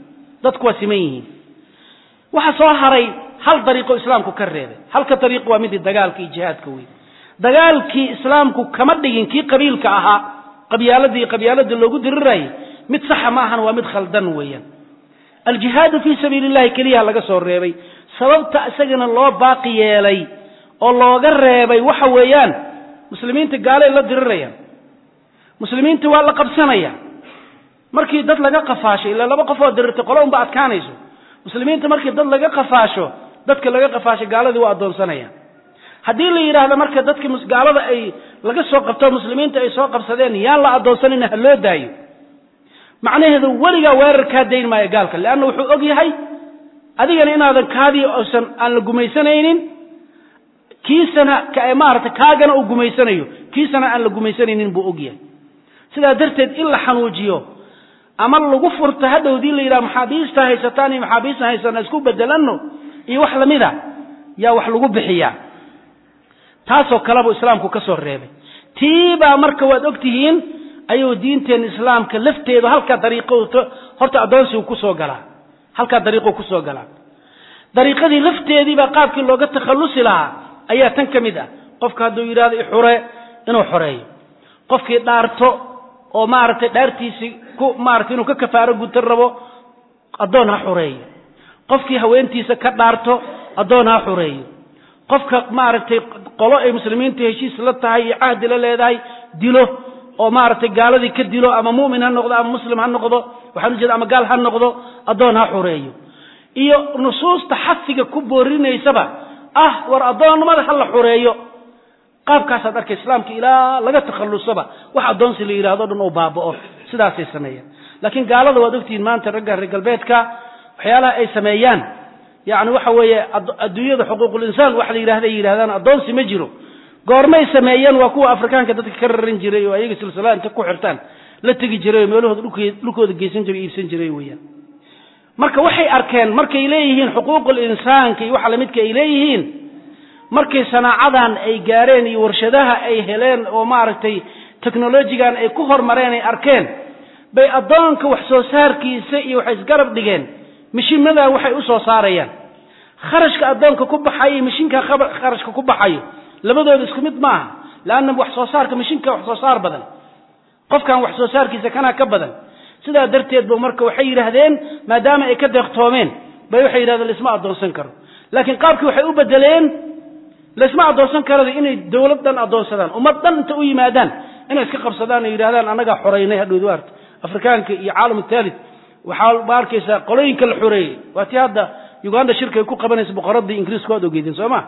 yihiin waxa soo haray hal dariiqo islaamku ka reebay halka dariiqo waa mid dagaalka iyo jihaadka weey dagaalkii islaamku kama dhigin kii qabiilka ahaa qabyaalada loogu diriray mid sax ma ahan waa mid khaldan weeyaan الجهاد في سبيل الله كليها laga soo reebay sababta isagana loo baaqi yeelay oo looga reebay waxa weeyaan muslimiinta gaalay la dirirayaan muslimiinta waa la qabsanaya markii dad laga qafaashay ila laba qof oo dirirtay qoloon ba adkaanayso muslimiinta markii dad laga qafaasho dadka laga qafaashay gaaladu waa adoonsanayaan hadii la yiraahdo marka dadka gaalada ay laga soo qabto muslimiinta ay soo qabsadeen yaa la adoonsanina loo daayo macnaheedu waliga weerarka deyn ma gaalka laana wuxuu og yahay adigana inaadan kaadi oosan aan la gumaysanaynin kiisana ka imaarta kaagana uu gumaysanayo kiisana aan la gumaysanaynin buu og yahay sida darteed in la xanuujiyo ama lagu furto hadowdii la yiraahdo maxaabiista haysataan iyo maxaabiista haysan isku bedelano iyo wax lamida yaa wax lagu bixiyaa taasoo kale buu islaamku ka soo reebay tiiba marka waad ogtihiin ayuu diinteen islaamka lafteedu halka dariiqo horta adoonsigu ku soo galaa halka dariiqo ku soo galaa dariiqadii lafteedii baa qaabkii looga takhalusi lahaa ayaa tan kamid ah qofka haduu yiraahdo inuu xoreeyo qofkii dhaarto oo maartay dhaartiisi ku maartay inuu ka kafaaro gudan rabo adoon ha xoreeyo qofkii haweentiisa ka dhaarto adoon ha xoreeyo qofka maartay qolo ay muslimiinta heshiis la tahay iyo ahdi la leedahay dilo oo maartay gaaladii ka dilo ama muumin ha noqdo ama muslim ha noqdo waxaan u jeedaa ama gaal ha noqdo adoon ha xoreeyo iyo nusuusta xafiga ku boorinaysaba war adoonnimada hal la xoreeyo qaabkaas aad arkay islaamka ilaa laga takhalusaba wax adoonsi la yiraahdo dhan oo baabao sidaas ay sameeyaan laakiin gaalada waad ogtiin maanta ragga reer galbeedka waxyaalaha ay sameeyaan yaani waxa weeye adduunyada xuquuqul insaan wax la yiraahdaan adoonsi ma jiro goormay sameeyeen waa kuwa afrikaanka dadka ka rarin jiray oo ayaga silsilaanta ku xirtaan la tagi jiray meelahooda dhulkooda geysan jiray iibsan jiray weeyaan marka waxay arkeen markay leeyihiin xuquuqul insaanka iyo waxa la midka ay leeyihiin markay sanaacadan ay gaareen iyo warshadaha ay heleen oo maaragtay technology-gan ay ku hormareen ay arkeen bay adoonka wax soo saarkiisa iyo wax isgarab dhigeen mishiimada waxay u soo saarayaan kharashka adoonka ku baxay mishiinka kharashka ku baxayo labadooda isku mid maaha laana wax soo saarka mishiinka wax soo saar badan qofkan wax soo saarkiisa kana ka badan sida darteed buu marka waxay yiraahdeen maadaama ay ka deeqtoomeen bay waxay yiraahdeen isma adoonsan karo laakiin qaabkii waxay u bedeleen isma adoonsan karo inay dawladdan adoonsadaan ummadan inta u yimaadaan inay iska qabsadaan oo yiraahdaan anaga xoreynay hadhow waarta afrikaanka iyo caalamka thalith waxa baarkaysa qolooyinka la xoreeyay waati hadda Uganda shirka ku qabanaysa boqoradda Ingiriiska oo ogeydin Soomaa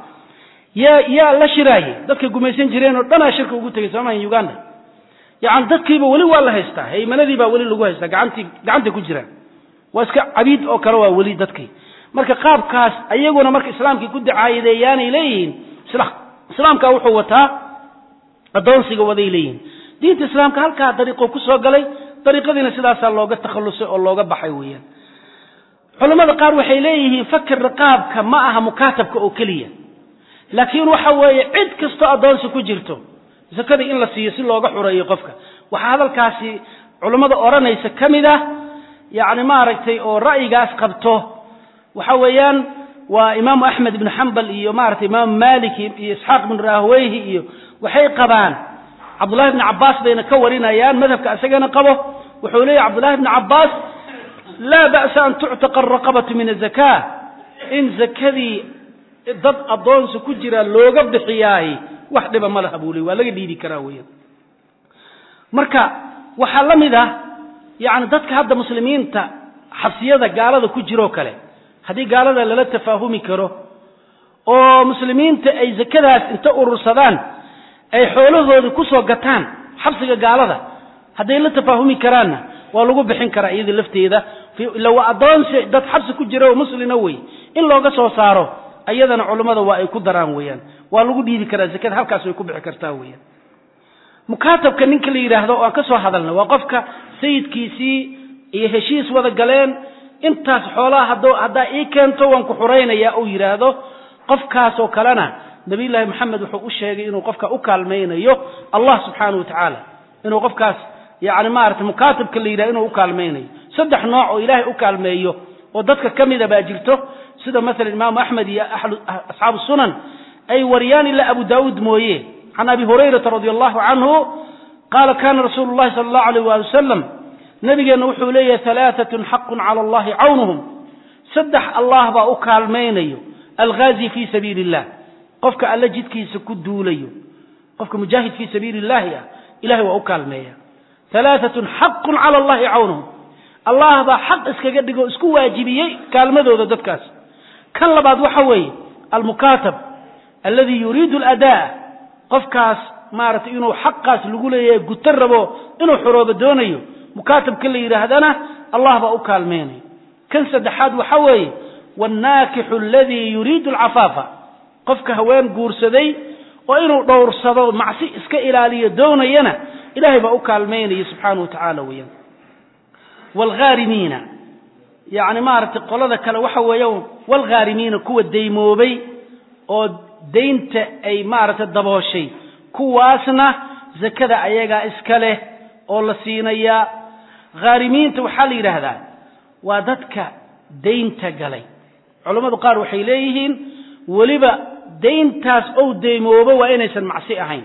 ya la shiraayi dadka gumaysan jireen oo dhan shirka ugu tagay Soomaa Uganda yaani dadkiiba wali waa la haystaa haymanadii baa wali lagu haystaa gacanta ku jiraan waa iska cabiid oo kale waa wali dadkii marka qaabkaas ayaguna marka islaamkii ku dacaayadeeyaan ilayeen islaamka wuxuu wataa adoonsiga waday leeyihiin diinta islaamka halka dariiqo ku soo galay dariiqadiina sidaas looga takhalusay oo looga baxay weeyaan culimada qaar waxay leeyihiin fakir raqaabka ma aha mukaatabka oo kaliya laakiin waxa weeye cid kasto adoonsi ku jirto zakada in la siiyo si looga xureeyo qofka waxa hadalkaasi culimada oranaysa kamida yaani ma aragtay oo ra'yigaas qabto waxa weeyaan waa imaam Ahmed ibn Hanbal iyo ma aragtay imaam Malik iyo Ishaq ibn Rahwayhi iyo waxay qabaan Abdullah ibn Abbas bayna ka warinayaan madhabka asagana qabo wuxuu leeyahay Abdullah ibn Abbas la ba'sa an tu'taqa ar-raqabatu min az-zakah in zakadii dad adoonsi ku jira looga bixiyay wax dhiba ma laha buulay waa laga dhiidi karaa weeyaan marka waxa lamida yaani dadka hadda muslimiinta xabsiyada gaalada ku jiro kale hadii gaalada lala tafaahumi karo oo muslimiinta ay zakadaas inta urursadaan ay xoolahooda ku soo gataan xabsiga gaalada hadday la tafaahumi karaanna waa lagu bixin karaa iyada lafteeda ila waa adoonsi dad xabsi ku jira oo muslina way in looga soo saaro ayadana culimada waa ay ku daraan weeyaan waa lagu dhiibi karaa zakada halkaas way ku bixi kartaa weeyaan mukatabka ninka la yiraahdo oo ka soo hadalna waa qofka sayidkiisii iyo heshiis wada galeen intaas xoolaha hadda ii keento waan ku xureynaya oo yiraahdo qofkaas oo kalena nabi ilaahi maxamed wuxuu u sheegay inuu qofka u kaalmeynayo Allah subhanahu wa ta'ala inuu qofkaas yaani maarta mukatabka la yiraahdo inuu u kaalmeynayo saddex nooc oo ilaahay u kaalmeeyo oo dadka kamida baa jirto sida mesela imaam ahmed iyo ashaab sunan ay wariyaan ila abu daud mooye عن أبي هريرة رضي الله عنه قال كان رسول الله صلى الله عليه وسلم نبي نوحوا لي 3 حق على الله عونهم سدح الله بأكال مينيو الغازي في سبيل الله قفك ألا جدك يسكدوا ليو قفك مجاهد في سبيل الله إلهي وأكال ميا 3 حق على الله عونهم الله بحق اسكجدقوا اسكو واجبيي كالمدو ذا دكاس كان لبعض وحوي المكاتب الذي يريد الأداء qofkaas maartay inuu xaqaas lagu leeyahay gutarabo inuu xoroobo doonayo mukatabka la yiraahdana Allah ba u kaalmeeyay kan saddexaad waxa weeye wanaakihu alladhi yuridu al'afafa qofka haween guursaday oo inuu dhowrsado macsi iska ilaaliyo doonayana ilaahay ba u kaalmeeyay subhanahu wa ta'ala weeyaan wal gharimina yaani maartay qolada kale waxa weeyaan wal gharimina kuwa deemoobay oo deynta ay maarata dabooshay kuwaasna zakada ayaga iska leh oo la siinaya gharimiinta waxa la yiraahdaa waa dadka deynta galay culimadu qaar waxay leeyihiin waliba deyntaas oo deymooba waa inaysan macsi ahayn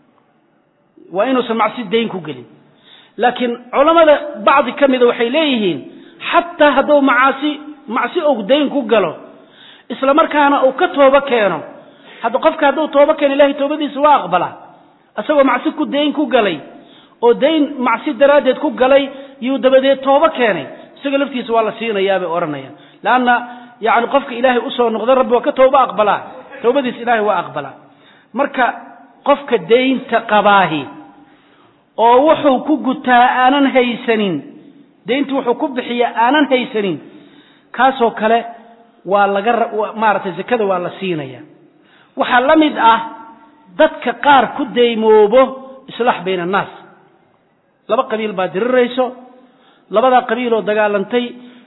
waa inaysan macsi deyn ku galin laakiin culimada baadhi kamida waxay leeyihiin hatta hadoo macsi oo deyn ku galo isla markaana uu ka tooba keeno hadda qofka haduu tooba keen ilaahay toobadiisa waa aqbala asagoo macsi ku deyn ku galay oo deyn macsi daraadeed ku galay iyo dabadeed tooba keenay isaga laftiisa waa la siinayaa bay oranayaan laana yaani qofka ilaahay u soo noqdo rabbi waa ka tooba aqbala toobadiisa ilaahay waa aqbala marka qofka deynta qabaahi oo wuxuu ku gutaa aanan haysanin deyntu wuxuu ku bixiyaa aanan haysanin kaasoo kale waa laga maartay zakada waa la siinayaa waxa la mid ah dadka qaar ku deymoobo islaax bayna naas laba qabiil baa dirirayso labada qabiil oo dagaalantay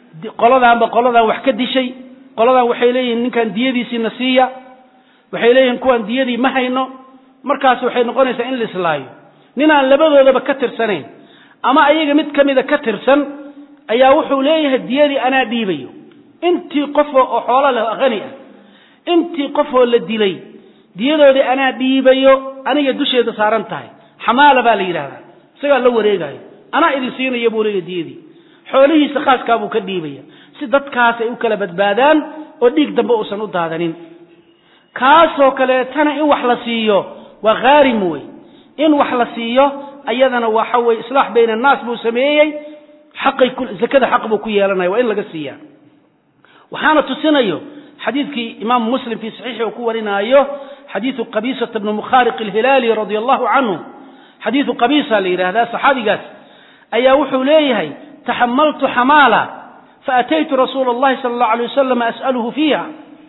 qoladan wax ka dishay qoladan waxay leeyihiin ninkan diyadiisa nasiya waxay leeyihiin kuwan diyadii ma hayno markaas waxay noqonaysaa in la islaayo ninaan labadoodaba ka tirsaneen ama ayaga mid kamida ka tirsan ayaa wuxuu leeyahay diyadii anaa dhiibayo intii qof oo xoolo leh qani ah intii qof oo la dilay diyadoodii anaa dhiibayo aniga dusheeda saaran tahay xamaala baa la yiraahdaa isaga la wareegayo ana idin siinayo buu leeyahay diyadii xoolihiisa khaaska buu ka dhiibaya si dadkaas ay u kala badbaadaan oo dhiig dambe uusan u daadanin kaasoo kale tana in wax la siiyo waa gharim way in wax la siiyo ayadana waxa way islaax bayna naas buu sameeyay xaqay zakada xaq buu ku yeelanayo waa in laga siiyaa waxaana tusinayo حديث إمام مسلم في صحيحه وكورنا أيه حديث قبيصة بن مخارق الهلالي رضي الله عنه حديث قبيصة لي هذا صحابي قال أي وحو ليه تحملت حمالة فأتيت رسول الله صلى الله عليه وسلم أسأله فيها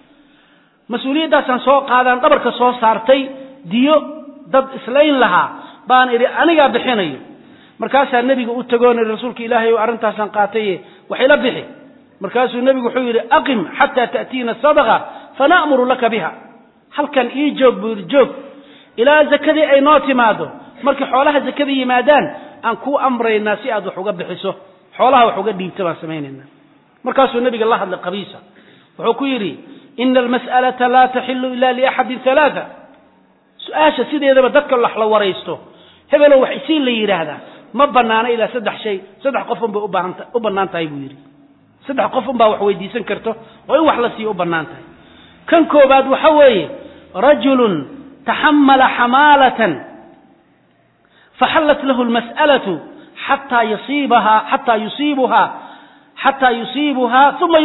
مسؤولية دا سنسوق هذا انقبرك صوص صارتي ديو ضد إسلين لها بان إلي أنا قاب بحيني مركاسها النبي قلت تقول الرسولك إلهي وأرنتها سنقاتي وحيلا بحي مركاسه النبي وحيري أقم حتى تأتينا الصدقة فنأمر لك بها هل كان إيجوب برجوب إلى زكدي أي نوتي مادو مرك حولها زكدي مادان أنكو أمر الناس أدو حقب بحسه حولها وحقب بيبتبع سميننا مركاسه النبي قال الله هذا القبيسة وحكيري إن المسألة لا تحل إلا لأحد 3 سؤاشا سيدي إذا بدك الله حلو وريسته هذا لو حسين لي هذا ما بنانا إلى 3 شيء 3 قفن بأبنان تايبو يري 3 قفن با wax weydiisan karto oo wax la siiyo banaantay kan koobaad waxa weeye rajulun tahammala hamalatan fahallat lahu almas'alatu hatta yusibaha thumma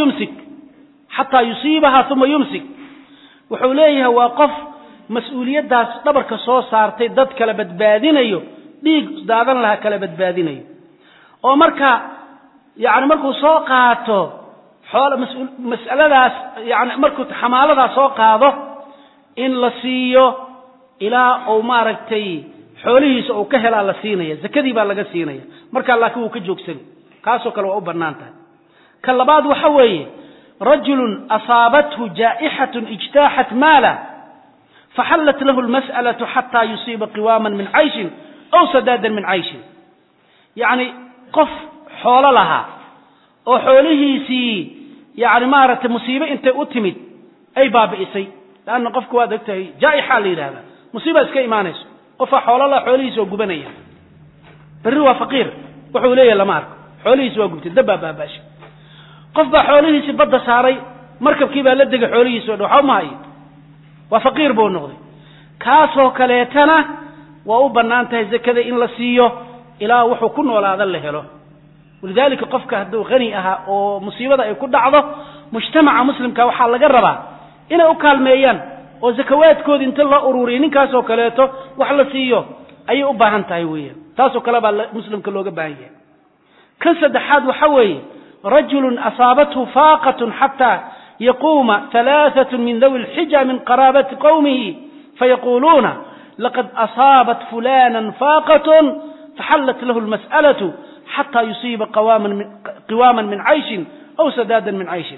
yumsik wuxuu leeyahay waa qof mas'uuliyadaas dhabarka soo saartay dad kala badbaadinayo dhiig daadan laha kala badbaadinayo oo marka yaani markuu soo qaato xoolo mas'aladaas yaani markuu xamaaladaas soo qaado in la siiyo ilaa oo maaragtay xoolihiisa oo ka helaa la siinaya zakadii baa laga siinaya marka laakiin uu ka joogsan kaasoo kale waa u banaantahay ka labaad waxa weeye rajulun asaabathu jaa'ihatun ijtaahat maala فحلت له المسألة حتى يصيب قواما من عيش أو سدادا من عيش يعني قف حول لها أو حوله سي يعني مارة مصيبة انت أتمد أي باب إسي لأن قفك وادكته جائحة لي هذا مصيبة اسكي إيمانيس قف حول الله حوله سوى قبنية بالروا فقير وحوليه لمارك حوله سوى قبت الدبا باباش قف حوله سي بدا ساري مركب كيبا لدق حوله سوى وحو ماي وفقير بو نقضي كاسو كليتنا وأبنانته زكاة إن لسيو إلى وحو كن ولا ذل له ولذلك قفك هدو غنيها ومصيبة يكون عضو مجتمع مسلم كوحال لقربا إن أكال ميان وزكوات كود انت الله أرورين كاسو كليتو وحلسيو أي أباهن تايوية تاسو كلابا مسلم كلو قباهية كنسد حاد وحوي رجل أصابته فاقة حتى يقوم 3 من ذوي الحجة من قرابة قومه فيقولون لقد أصابت فلانا فاقة فحلت له المسألة حتى يصيب قواما من عيش أو سدادا من عيش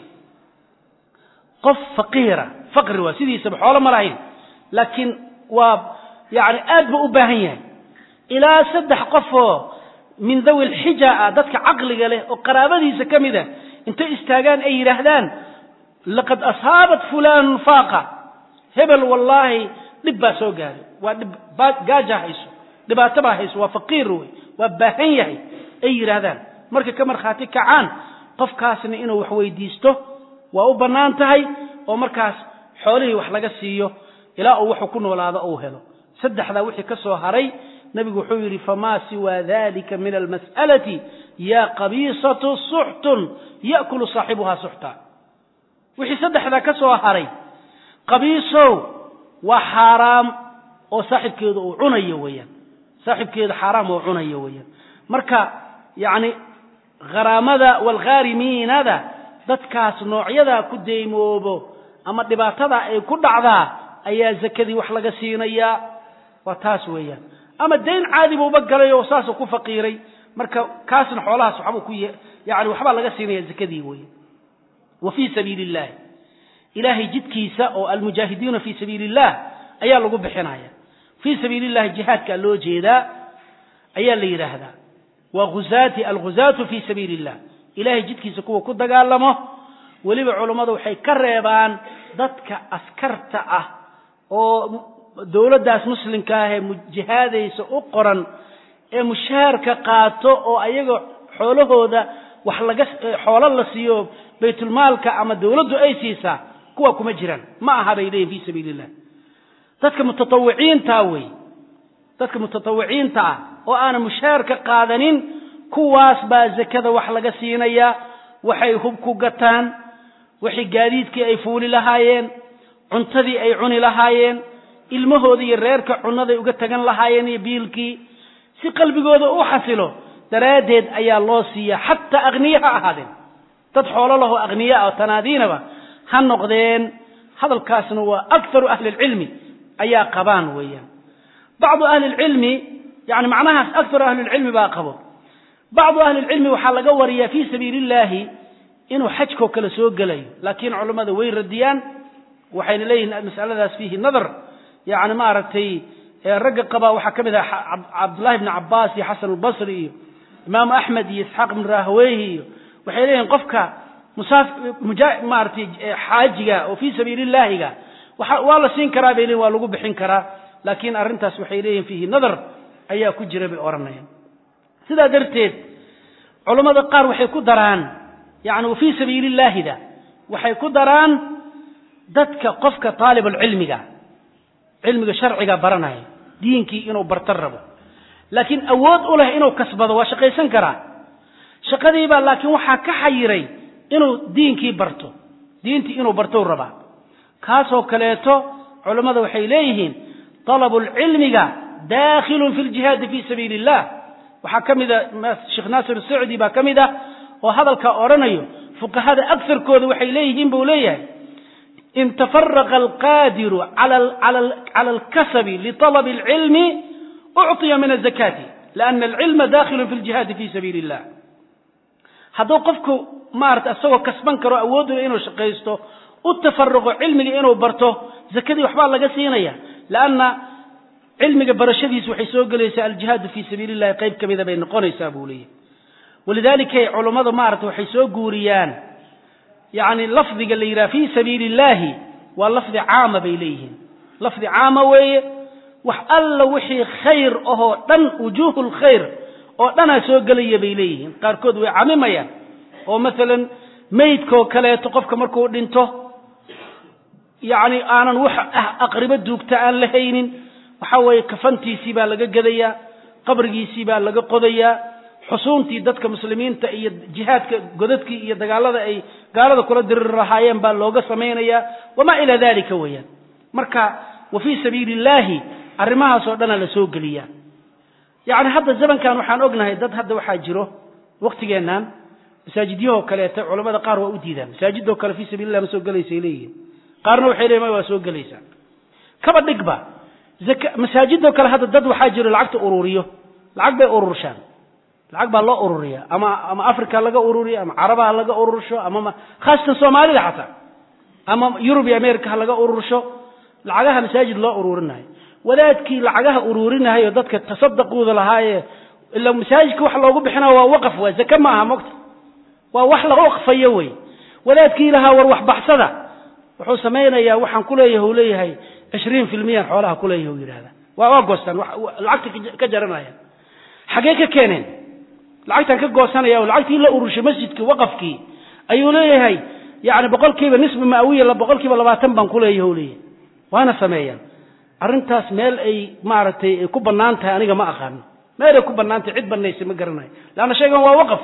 قف فقيرة فقر وسيدي سبحانه ولا ملايين لكن يعني أدب أباهية إلى سدح قفه من ذوي الحجة ذاتك عقل له وقرابته سكمده انت استاغان أي رهدان لقد أصابت فلان فاقة هبل والله دبا سو غاري ودب غاجا هيسو دبا تبا هيسو وفقير وباهيه اي يراهدان marka ka marxaati kacaan qofkaasna inuu wax weydiisto waa u banaan tahay oo markaas xoolihii wax laga siiyo ilaa uu wax ku noolaado oo helo saddexda wixii ka soo haray nabigu wuxuu yiri fama siwa dhalika min almas'alati ya qabisatu suhtun ya'kulu sahibuha suhta wixii saddexda ka soo haray qabiiso wa haram oo saaxibkeedu uu cunayo weeyaan saaxibkeedu haram oo cunayo weeyaan marka yaani gharamada wal gharimina dadkaas noocyada ku deeymoobo ama dhibaatada ay ku dhacdaa ayaa zakadii wax laga siinaya waa taas weeyaan ama deyn caadi buu bagalayo oo saas ku faqiiray marka kaasna xoolahaas waxba ku yaani waxba laga siinaya zakadii weeyaan وفي سبيل الله إلهي جدكيسا أو المجاهدين في سبيل الله أيها لغو بحنايا في سبيل الله جهاد كاللو جيدا أيها اللي يرهدا الغزاة في سبيل الله إلهي جدكيسا كوة كده قال لما وليبع علماء وحي كريبان ذاتك أسكرت أو دولة داس مسلم كاهي جهادي سأقرن مشاركة قاتو أو أيها حوله ذا حول الله سيوب بيت المال كأما دولده أي سيسا كوا كما جيران ما هذا إليه في سبيل الله تذكر متطوعين تا وأنا مشاركة قادنين كواس بازكذا وحلقة سينيا وحي هبكو قتان وحي قاديدك أي فولي لهايين عنتذي أي عني لهايين المهودي الريرك عنذي وقتغن لهايين يبيلكي سي قلبي قوضا أحسله درادد أي الله سيا حتى أغنيها أهدين تدحول له أغنياء وتنادين هالنقدين هذا الكاسن هو أكثر أهل العلم أي قبان ويا بعض أهل العلم يعني معناها أكثر أهل العلم باقبوا بعض أهل العلم وحال قوريا في سبيل الله إنه حجكو كلا سوق لي لكن علماء وين رديان وحين ليه المسألة ذا فيه النظر يعني ما أردتي الرقة قبا وحكم ذا عبد الله بن عباس حسن البصري إمام أحمد إسحاق بن راهويه وحيلين قفك مارتي حاجة وفي سبيل الله والله سين كرا بيني والله بحين كرا لكن أرنتاس وحيلين فيه نظر أيها كجرة بأورنين سيدا درتيد علماء القار وحي كدران يعني وفي سبيل الله ذا وحي كدران دتك قفك طالب العلم علمك شرعك برناي دينك إنه برتربه لكن أود أوله إنه كسبه وشقي سنكرا شقدي با لكن waxa ka xayiray inuu diinkii barto diintii inuu barto raba kaasoo kaleeto culimada waxay leeyihiin talabul ilmiga داخل في الجهاد في سبيل الله وحكمذا الشيخ ناصر السعدي باكمذا وهذا الكأورنيو فقهاء أكثر كود وحيليهم بوليه إن تفرغ القادر على الكسب لطلب العلم أعطي من الزكاة لأن العلم داخل في الجهاد في سبيل الله هذا قفكو مارت أسوأ كسبان كرو أودو لإنه شقيسته والتفرغ علمي لإنه برته زكاة وحبال لغا سينيا لأن علمي برشديس وحيسوق ليس الجهاد في سبيل الله قيب كمذا بين قون يسابوا لي ولذلك علماء مارت وحيسوق ريان يعني اللفظ اللي يرى في سبيل الله واللفظ عام بإليهم لفظ عام وحأل وحي خير أهو دن وجوه الخير ودنا سوق لي بإليهم قاركود وعميميا ومثلا ميتكو كلا يتقفك مركو دينته يعني أنا وح أقرب الدكتان لهين وحوي كفنتي سيبا لقى قضية قبرقي سيبا لقى قضية حصونتي دتك مسلمين تأي جهادك قدتك يدقالة أي قالة كل در الرحايان باللوغة سمينيا وما إلى ذلك ويا مركا وفي سبيل الله الرماها صعدنا لسوق ليا يعني هذا الزمن كانوا حان أقنها دد هذا وحاجره وقت جنان مساجديه كلا علماء قار وأديدا مساجده كلا في سبيل الله مسوق ليس إليه قارنوا وحيله ما يسوق ليس كبر نقبة مساجده كلا هذا الدد وحاجر العقد أوروريه العقد أورورشان العقد الله أورورية أما أفريقيا لقى أورورية أما عربها لقى أورورشو أما خاصة الصومالي حتى أما يوروبيا أمريكا لقى أورورشو العقدها مساجد الله أورورنا ولكن العقدها أورورنا هي ضدك تصدقوا ذا لهاي إلا مساجدك وحلا وقب حنا ووقف وزكى معها مقت ووحلا وقف يوي ولكن لها وروح بحثها وحو سمينا يا وحن كله يهولي هاي 20% حولها كله يهولي هذا وأقوستان العقد كجرنا يا حقيقة كانين العقد كجوسنا يا والعقد إلا أورش مسجدك وقفك أيولي هاي يعني بقول كيف نسبة مئوية لا بقول كيف لا بتنبن كله يهولي وأنا سميا أرنتاس مال أي معرتي كوبنانتها أنا ما أخان ما يرى كوبنانتي عد بالناس ما قرناي لأن شيء هو وقف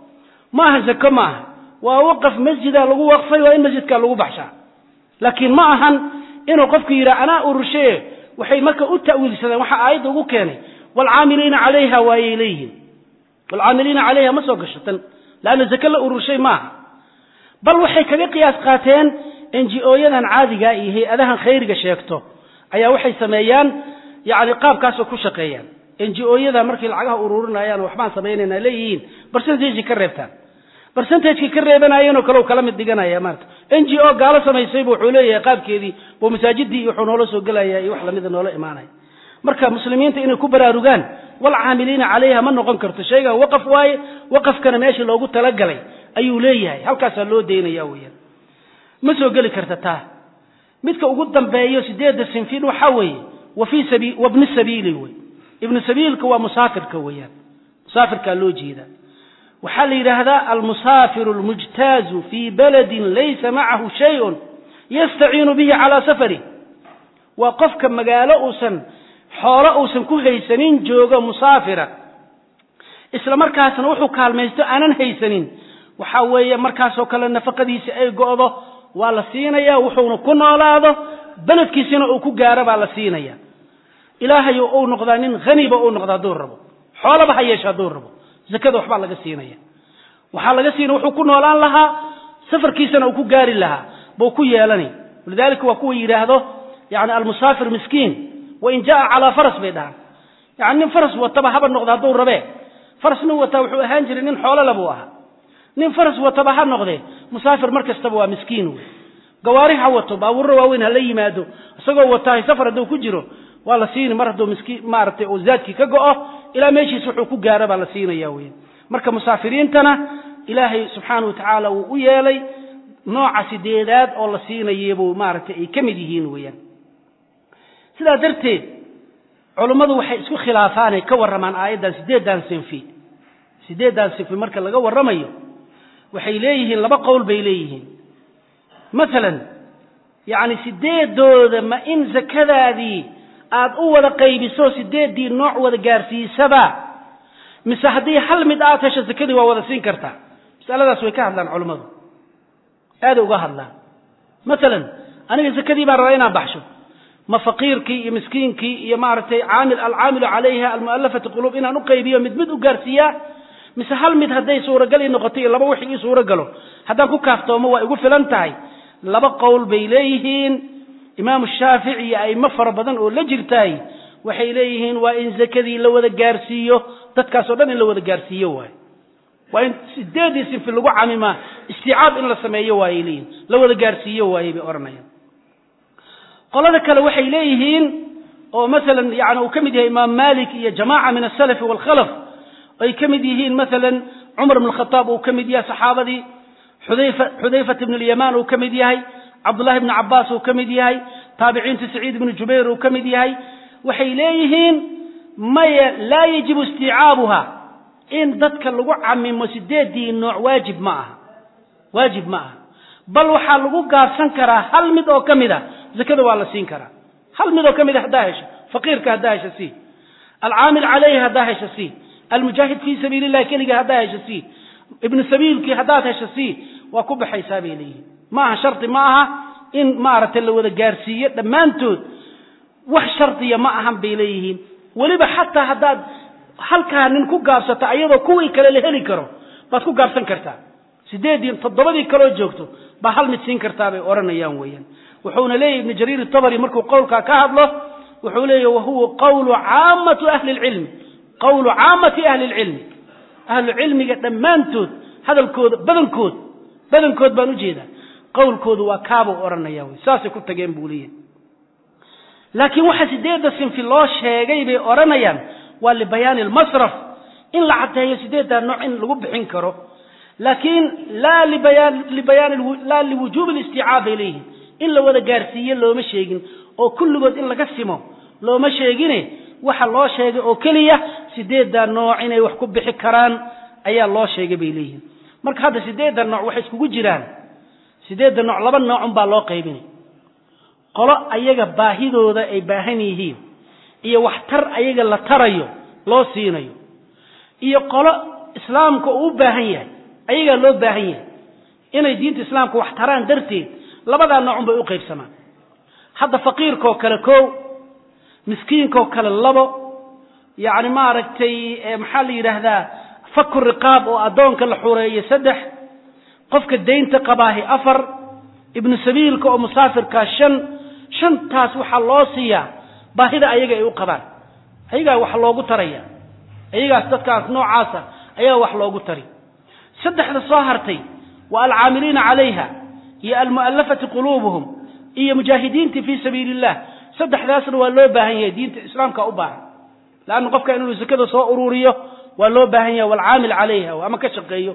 ما هزك ما ووقف مسجد لو وقفي وإن مسجد كان لو بحشا لكن ما أهن إنه قفك يرى أنا أورشيه وحي مكة التأويل سلام وحا آيات وكاني والعاملين عليها وإليهم والعاملين عليها ما سوقشتن لأن الزكاة أورشيه ما بل وحي كقياس قاتين NGO-yadan caadiga ah ee adahan khayriga sheegto ayaa waxay sameeyaan yaani qaab kaas oo ku shaqeeyaan NGO-yada markii lacagaha ururinayaan waxbaan sameeynayna leeyihiin percentage ka reebtaan percentage ka reebanayeen oo kala mid dhiganaya maarta NGO gaala sameysay wuxuu leeyahay qaabkeedii oo masaajidii wuxuu noola soo galaya iyo wax la mid noola imaanay marka muslimiinta inay ku baraarugaan wal caamiliina calayha ma noqon karto shayga waqaf waaye waqafkana meeshii loogu tala galay ayuu leeyahay halkaas loo deynaya weeyaan ما سوقلي كرتتا متك وجود دنبايو سديد السنفين وحوي وفي سبيل وابن السبيل وي ابن السبيل كوا مسافر كويان مسافر كالوجي ذا وحل هذا المسافر المجتاز في بلد ليس معه شيء يستعين به على سفره وقف كما قال أوسن حار أوسن كل سنين جوجا مسافرة إسلام مركز نوحو كالميستو أنا هيسنين وحوي مركز وكلا نفقدي سأي قوضه ولا سينيا وحونا كنا على هذا بلد كيسنا أو كجارب على سينيا إلهي أو نقدانين غني بأو نقدا دور ربو حالا بحيش دور ربو زكاة وحبا لقى سينيا وحالا لقى سينا وحكونا على لها سفر كيسنا أو كجاري لها بوكو يالني ولذلك وكو يراهده يعني المسافر مسكين وإن جاء على فرس بيدها يعني فرس وطبع حبا نقدا دور ربو فرس نوتا وحو هانجر نين حولا لبوها نين فرس وطبعها نقده مسافر مركز تبوا مسكين قواري حوته باور واوين هلي مادو اسقوا وتاي سفر دو كجيرو ولا سين مرده مسكين مارته او زادكي كغو الى ميشي سوخو ku gaara baa la siinaya weey marka musaafiriintana ilaahay subhanahu wa ta'ala uu yeelay nooca sideedaad oo la siinayay maartay ay kamid yihiin weeyaan sida darteed culimadu waxay isku khilaafaan ka waramaan aayadan sideedan sinfi marka laga waramayo waxay leeyihiin laba qowl bay leeyihiin مثلا يعني sideedooda ma in zakadaadii aad u wada qaybiso sideedii nooc wada gaarsiisaba mise hadii hal mid aad hesho zakadii waa wada siin kartaa misaladaas way ka hadlaan culimadu aad uga hadlaan مثلا aniga zakadii baan rabaa inaan baxsho ma faqiirkii iyo miskiinkii iyo maaragtay alcaamilu calayha almu'allafati quluub inaan u qaybiyo mid u gaarsiiyaa mise hal mid hadday suuragal ii noqoto iyo laba wixii ii suuragalo haddaan ku kaaftoomo waa igu filan tahay laba qowl bay leeyihiin imaamu shaafici iyo a'immo fara badan oo la jirtaay waxay leeyihiin waa in zakadii la wada gaarsiiyo dadkaasoo dhan in la wada gaarsiiyo waaye waa in 8 sinfi lagu camimaa isticaab in la sameeyo waayay leeyihiin la wada gaarsiiyo waayay bay oranayaan qolada kale waxay leeyihiin oo maalan yani uu ka mid yahay imaam maalik iyo jamaaca min as-salaf wal khalaf ay ka mid yihiin maalan umar ibn al-khattab uu ka mid yahay saxaabadii xudayfa ibn al-yaman uu ka mid yahay abdullah ibn abbas uu ka mid yahay taabiciinta saciid ibn jubayr uu ka mid yahay waxay leeyihiin maya laa yajibu isti'aabuha in dadka lagu camimo 8 nooc waajib ma aha bal waxa lagu gaarsan karaa hal mid oo kamida zakada waa la siin karaa hal mid oo kamida hadaasha faqiirka hadaasha si al'aamil alayha hadaasha si المجاهد في سبيل الله كليga hadaa heshasi ibn sabiilki hadaa heshasi waa ku baxaysaa bay leeyihiin ma sharti ma aha in maarata la wada gaarsiiyo dhamaantood wax shartiya ma ahan bay leeyihiin waliba hatta hadaad halka nin ku gaabsato ayadoo kuwii kale la heli karo baad ku gaabsan kartaa 8 7 kale joogto ba hal mid siin kartaa bay oranayaan weeyaan wuxuuna leeyahay ibn jarir at-tabari markuu qowlka ka hadlo wuxuu leeyahay wa huwa qawlu 'aamatu ahli al-'ilm قول عامة أهل العلم أهل العلم دمانتود هذا الكود بدن كود بانو جيدا قول كود وكابو أورنا ياوي ساسي كنت جيم بوليين لكن واحد سديد سن في الله شيء بي أورنا يان واللي بيان المصرف إن لعبتها يسديد نوع لغب حنكره لكن لا لوجوب الاستيعاب إليه إلا وذا جارسيين لو مشيقين أو كل قد إلا قسمه لو مشيقينه waxa loo sheegay oo kaliya 8 nooc inay wax ku bixi karaan ayaa loo sheegay bay leeyihiin marka hadda 8 nooc wax isku jiraan 8 nooc laba nooc baa loo qaybinay qolo ayaga baahidooda ay baahan yihiin iyo wax tar ayaga la tarayo loo siinayo iyo qolo islaamka uu baahan yahay ayaga loo baahan yahay inay diinta islaamka wax taraan darteed labada nooc bay u qaybsamaan hadda faqiirka kale koow مسكينكو كلا لبو يعني ما ركتي محل يرهدا فك الرقاب وأدونك الحورية 3 قفك الدين تقباهي 4 ابن سبيلك ومسافر شن تاس وحلوصية باهدا أيجا يوقبان أيجا وحلوغو تريا أيجا استدكاس نوع عاسة أيجا وحلوغو تري 3 للصاهرتي والعاملين عليها هي المؤلفة قلوبهم هي مجاهدين في سبيل الله 3 daasna waa loo baahan yahay diinta islaamka u baahan laana qofka inuu zakada soo ururiyo waa loo baahan yahay wal aamil alayha ama ka shaqeeyo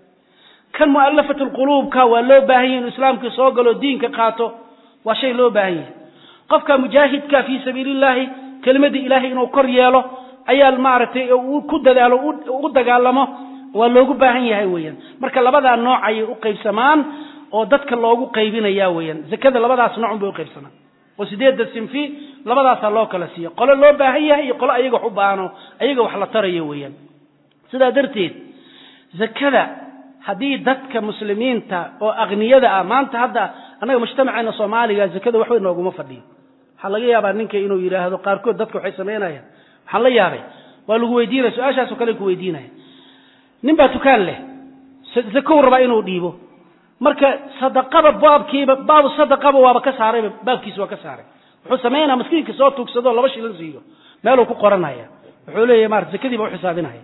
kan mu'allafatul qulubka waa loo baahan yahay islaamka soo galo diinka qaato waa shay loo baahan yahay qofka mujaahidka fi sabilillah kelimada ilaahay inuu kor yeelo ayaa maartay uu ku dadaalo uu dagaalamo waa loogu baahan yahay weeyaan marka labada nooc ay u qaybsamaan oo dadka loogu qaybinaya weeyaan zakada labadaas nooc bay u qaybsamaan وسديد السنفي لبداس الله كلا سي قال لو باهيه iyo qolo ayaga wax u baano ayaga wax la tarayo weeyaan sida darteed zakada hadii dadka muslimiinta oo aqniyada ah maanta hadda anaga mujtamaceena Soomaaliga zakada wax weyn ooguma fadhiyo waxa laga yaabaa ninka inuu yiraahdo qaarkood dadka waxay sameeyaan waxa la yaabay waa lagu weydiinay su'aashaas oo kale ku weydiinay nin baa tukaan leh zakada raba inuu dhiibo marka sadaqada baab sadaqada waaba ka saaray baabkiisa waa ka saaray wuxuu sameeyay miskiinka soo tuugsado 2 shilin siiyo meel uu ku qoranaya wuxuu leeyahay maar zakadii baa u xisaabinaya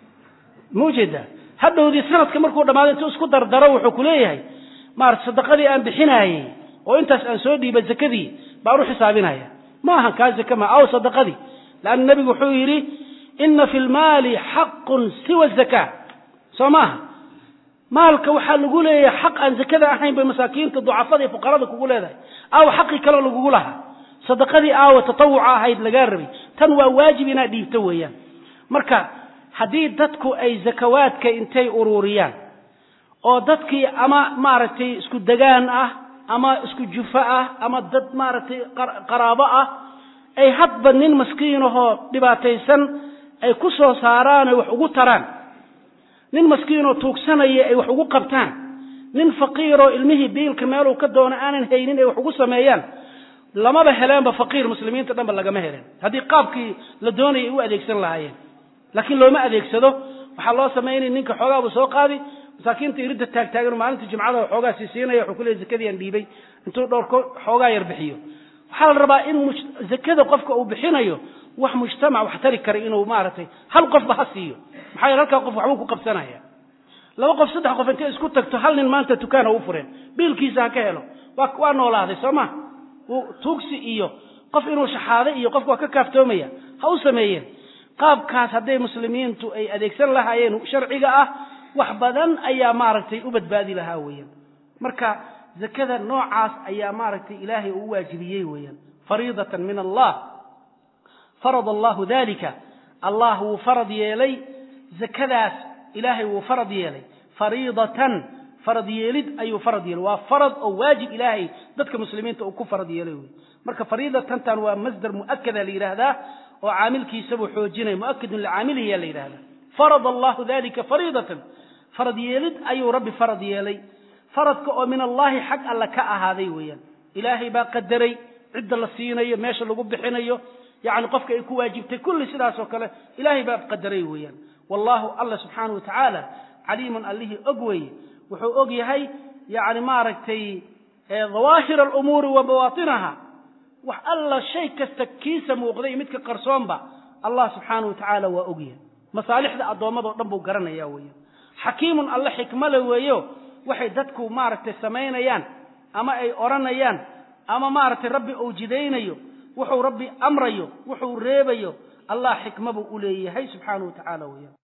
موجودة hadhowdii sanadka markuu dhamaado intuu isku dardaro wuxuu ku leeyahay maar sadaqadii aan bixinayay oo intaas aan soo dhiibay zakadii baa u xisaabinaya ma aha ka zakama aw sadaqadii laan nabigu wuxuu yiri inna fil mali haqqun siwa zakat soomaa maalka waxa lagu leeyahay xaq aan zakada ahayn bay masaakiinta ducafada iyo fuqarada kugu leedahay aw xaqi kale lagu lahaa sadaqadii aw tatawuca ahayd laga rabay tan waa waajib inaad dhiibto weeyaan marka hadii dadku ay zakawaadka intay ururiyaan oo dadkii ama maaragtay isku dagaan ah ama isku jufa ah ama dad maaragtay qaraabo ah ay hadba nin miskiin oo dhibaataysan ay ku soo saaraan wax ugu taraan nin miskiin oo tuugsanaya ay wax ugu qabtaan nin faqiir oo ilmihi biilka meel uu ka doono aanan haynin ay wax ugu sameeyaan لما بهلان بفقير مسلمين تدنب لغا مهرين هذه قابكي لدوني او اديكسن لاهين لكن لو ما adeegsado waxa loo sameeyay ninka xoogaa soo qaadi masaakiinta irida taagtaagan maalinta jimcada xoogaa siisiinaya wuxuu kule zakadii dhiibay intuu dhowrko xoogaa yar bixiyo waxa la rabaa in zakada qofka uu bixinayo wax mujtamac wax tari kara inuu maartay hal qof ba hasiyo maxay halka qof waxba ku qabsanaya laba qof saddex qof intay isku tagto hal nin maanta dukaan u fureen biilkiisa ka helo waa noolaaday Soomaa tuugsi iyo qof inuu shaxaade iyo qof ka kaaftoomaya ha u sameeyeen qaabkaas haday muslimiintu ay adeegsan lahaayeen sharciga ah wax badan ayaa maaragtay u badbaadi lahaa weeyaan marka zakada noocaas ayaa maaragtay ilaahay uu waajibiyay weeyaan fariidatan min Allah farad Allah dhalika Allah farad yeelay zakadaas ilaahay uu farad yeelay fariidatan farad yeelid ayu farad yeelay waa farad oo waajib ilaahay dadka muslimiinta uu ku farad yeelay marka fariidatan tan waa masdar muakkad li yiraahdaa وعامل كيسبو حوجينه مؤكد لعامله يا ليلى فرض الله ذلك فريضة فرض يلد أي رب فرض يلي فرض من الله حق الله كأهذي ويا إلهي با قدري عد الله سينيه ماشي لو بخينيه يعني قفك يكون واجبته كل سلاس وكله إلهي با قدري ويا والله الله سبحانه وتعالى عليم الله أقوي وحو أقي هي يعني ما ركتي ظواهر الأمور وبواطنها وحالله شيء كستكيس موقدي مدك قرصون با الله سبحانه وتعالى وأقيه مصالح ذا أدوامه ضمبو قرن يا ويا حكيم الله حكمله ويا وحيدتكو مارت السمين يان أما أي أوران يان أما مارت ربي أوجدين يو وحو ربي أمر يو وحو ريب يو الله حكمه أوليه هي سبحانه وتعالى ويا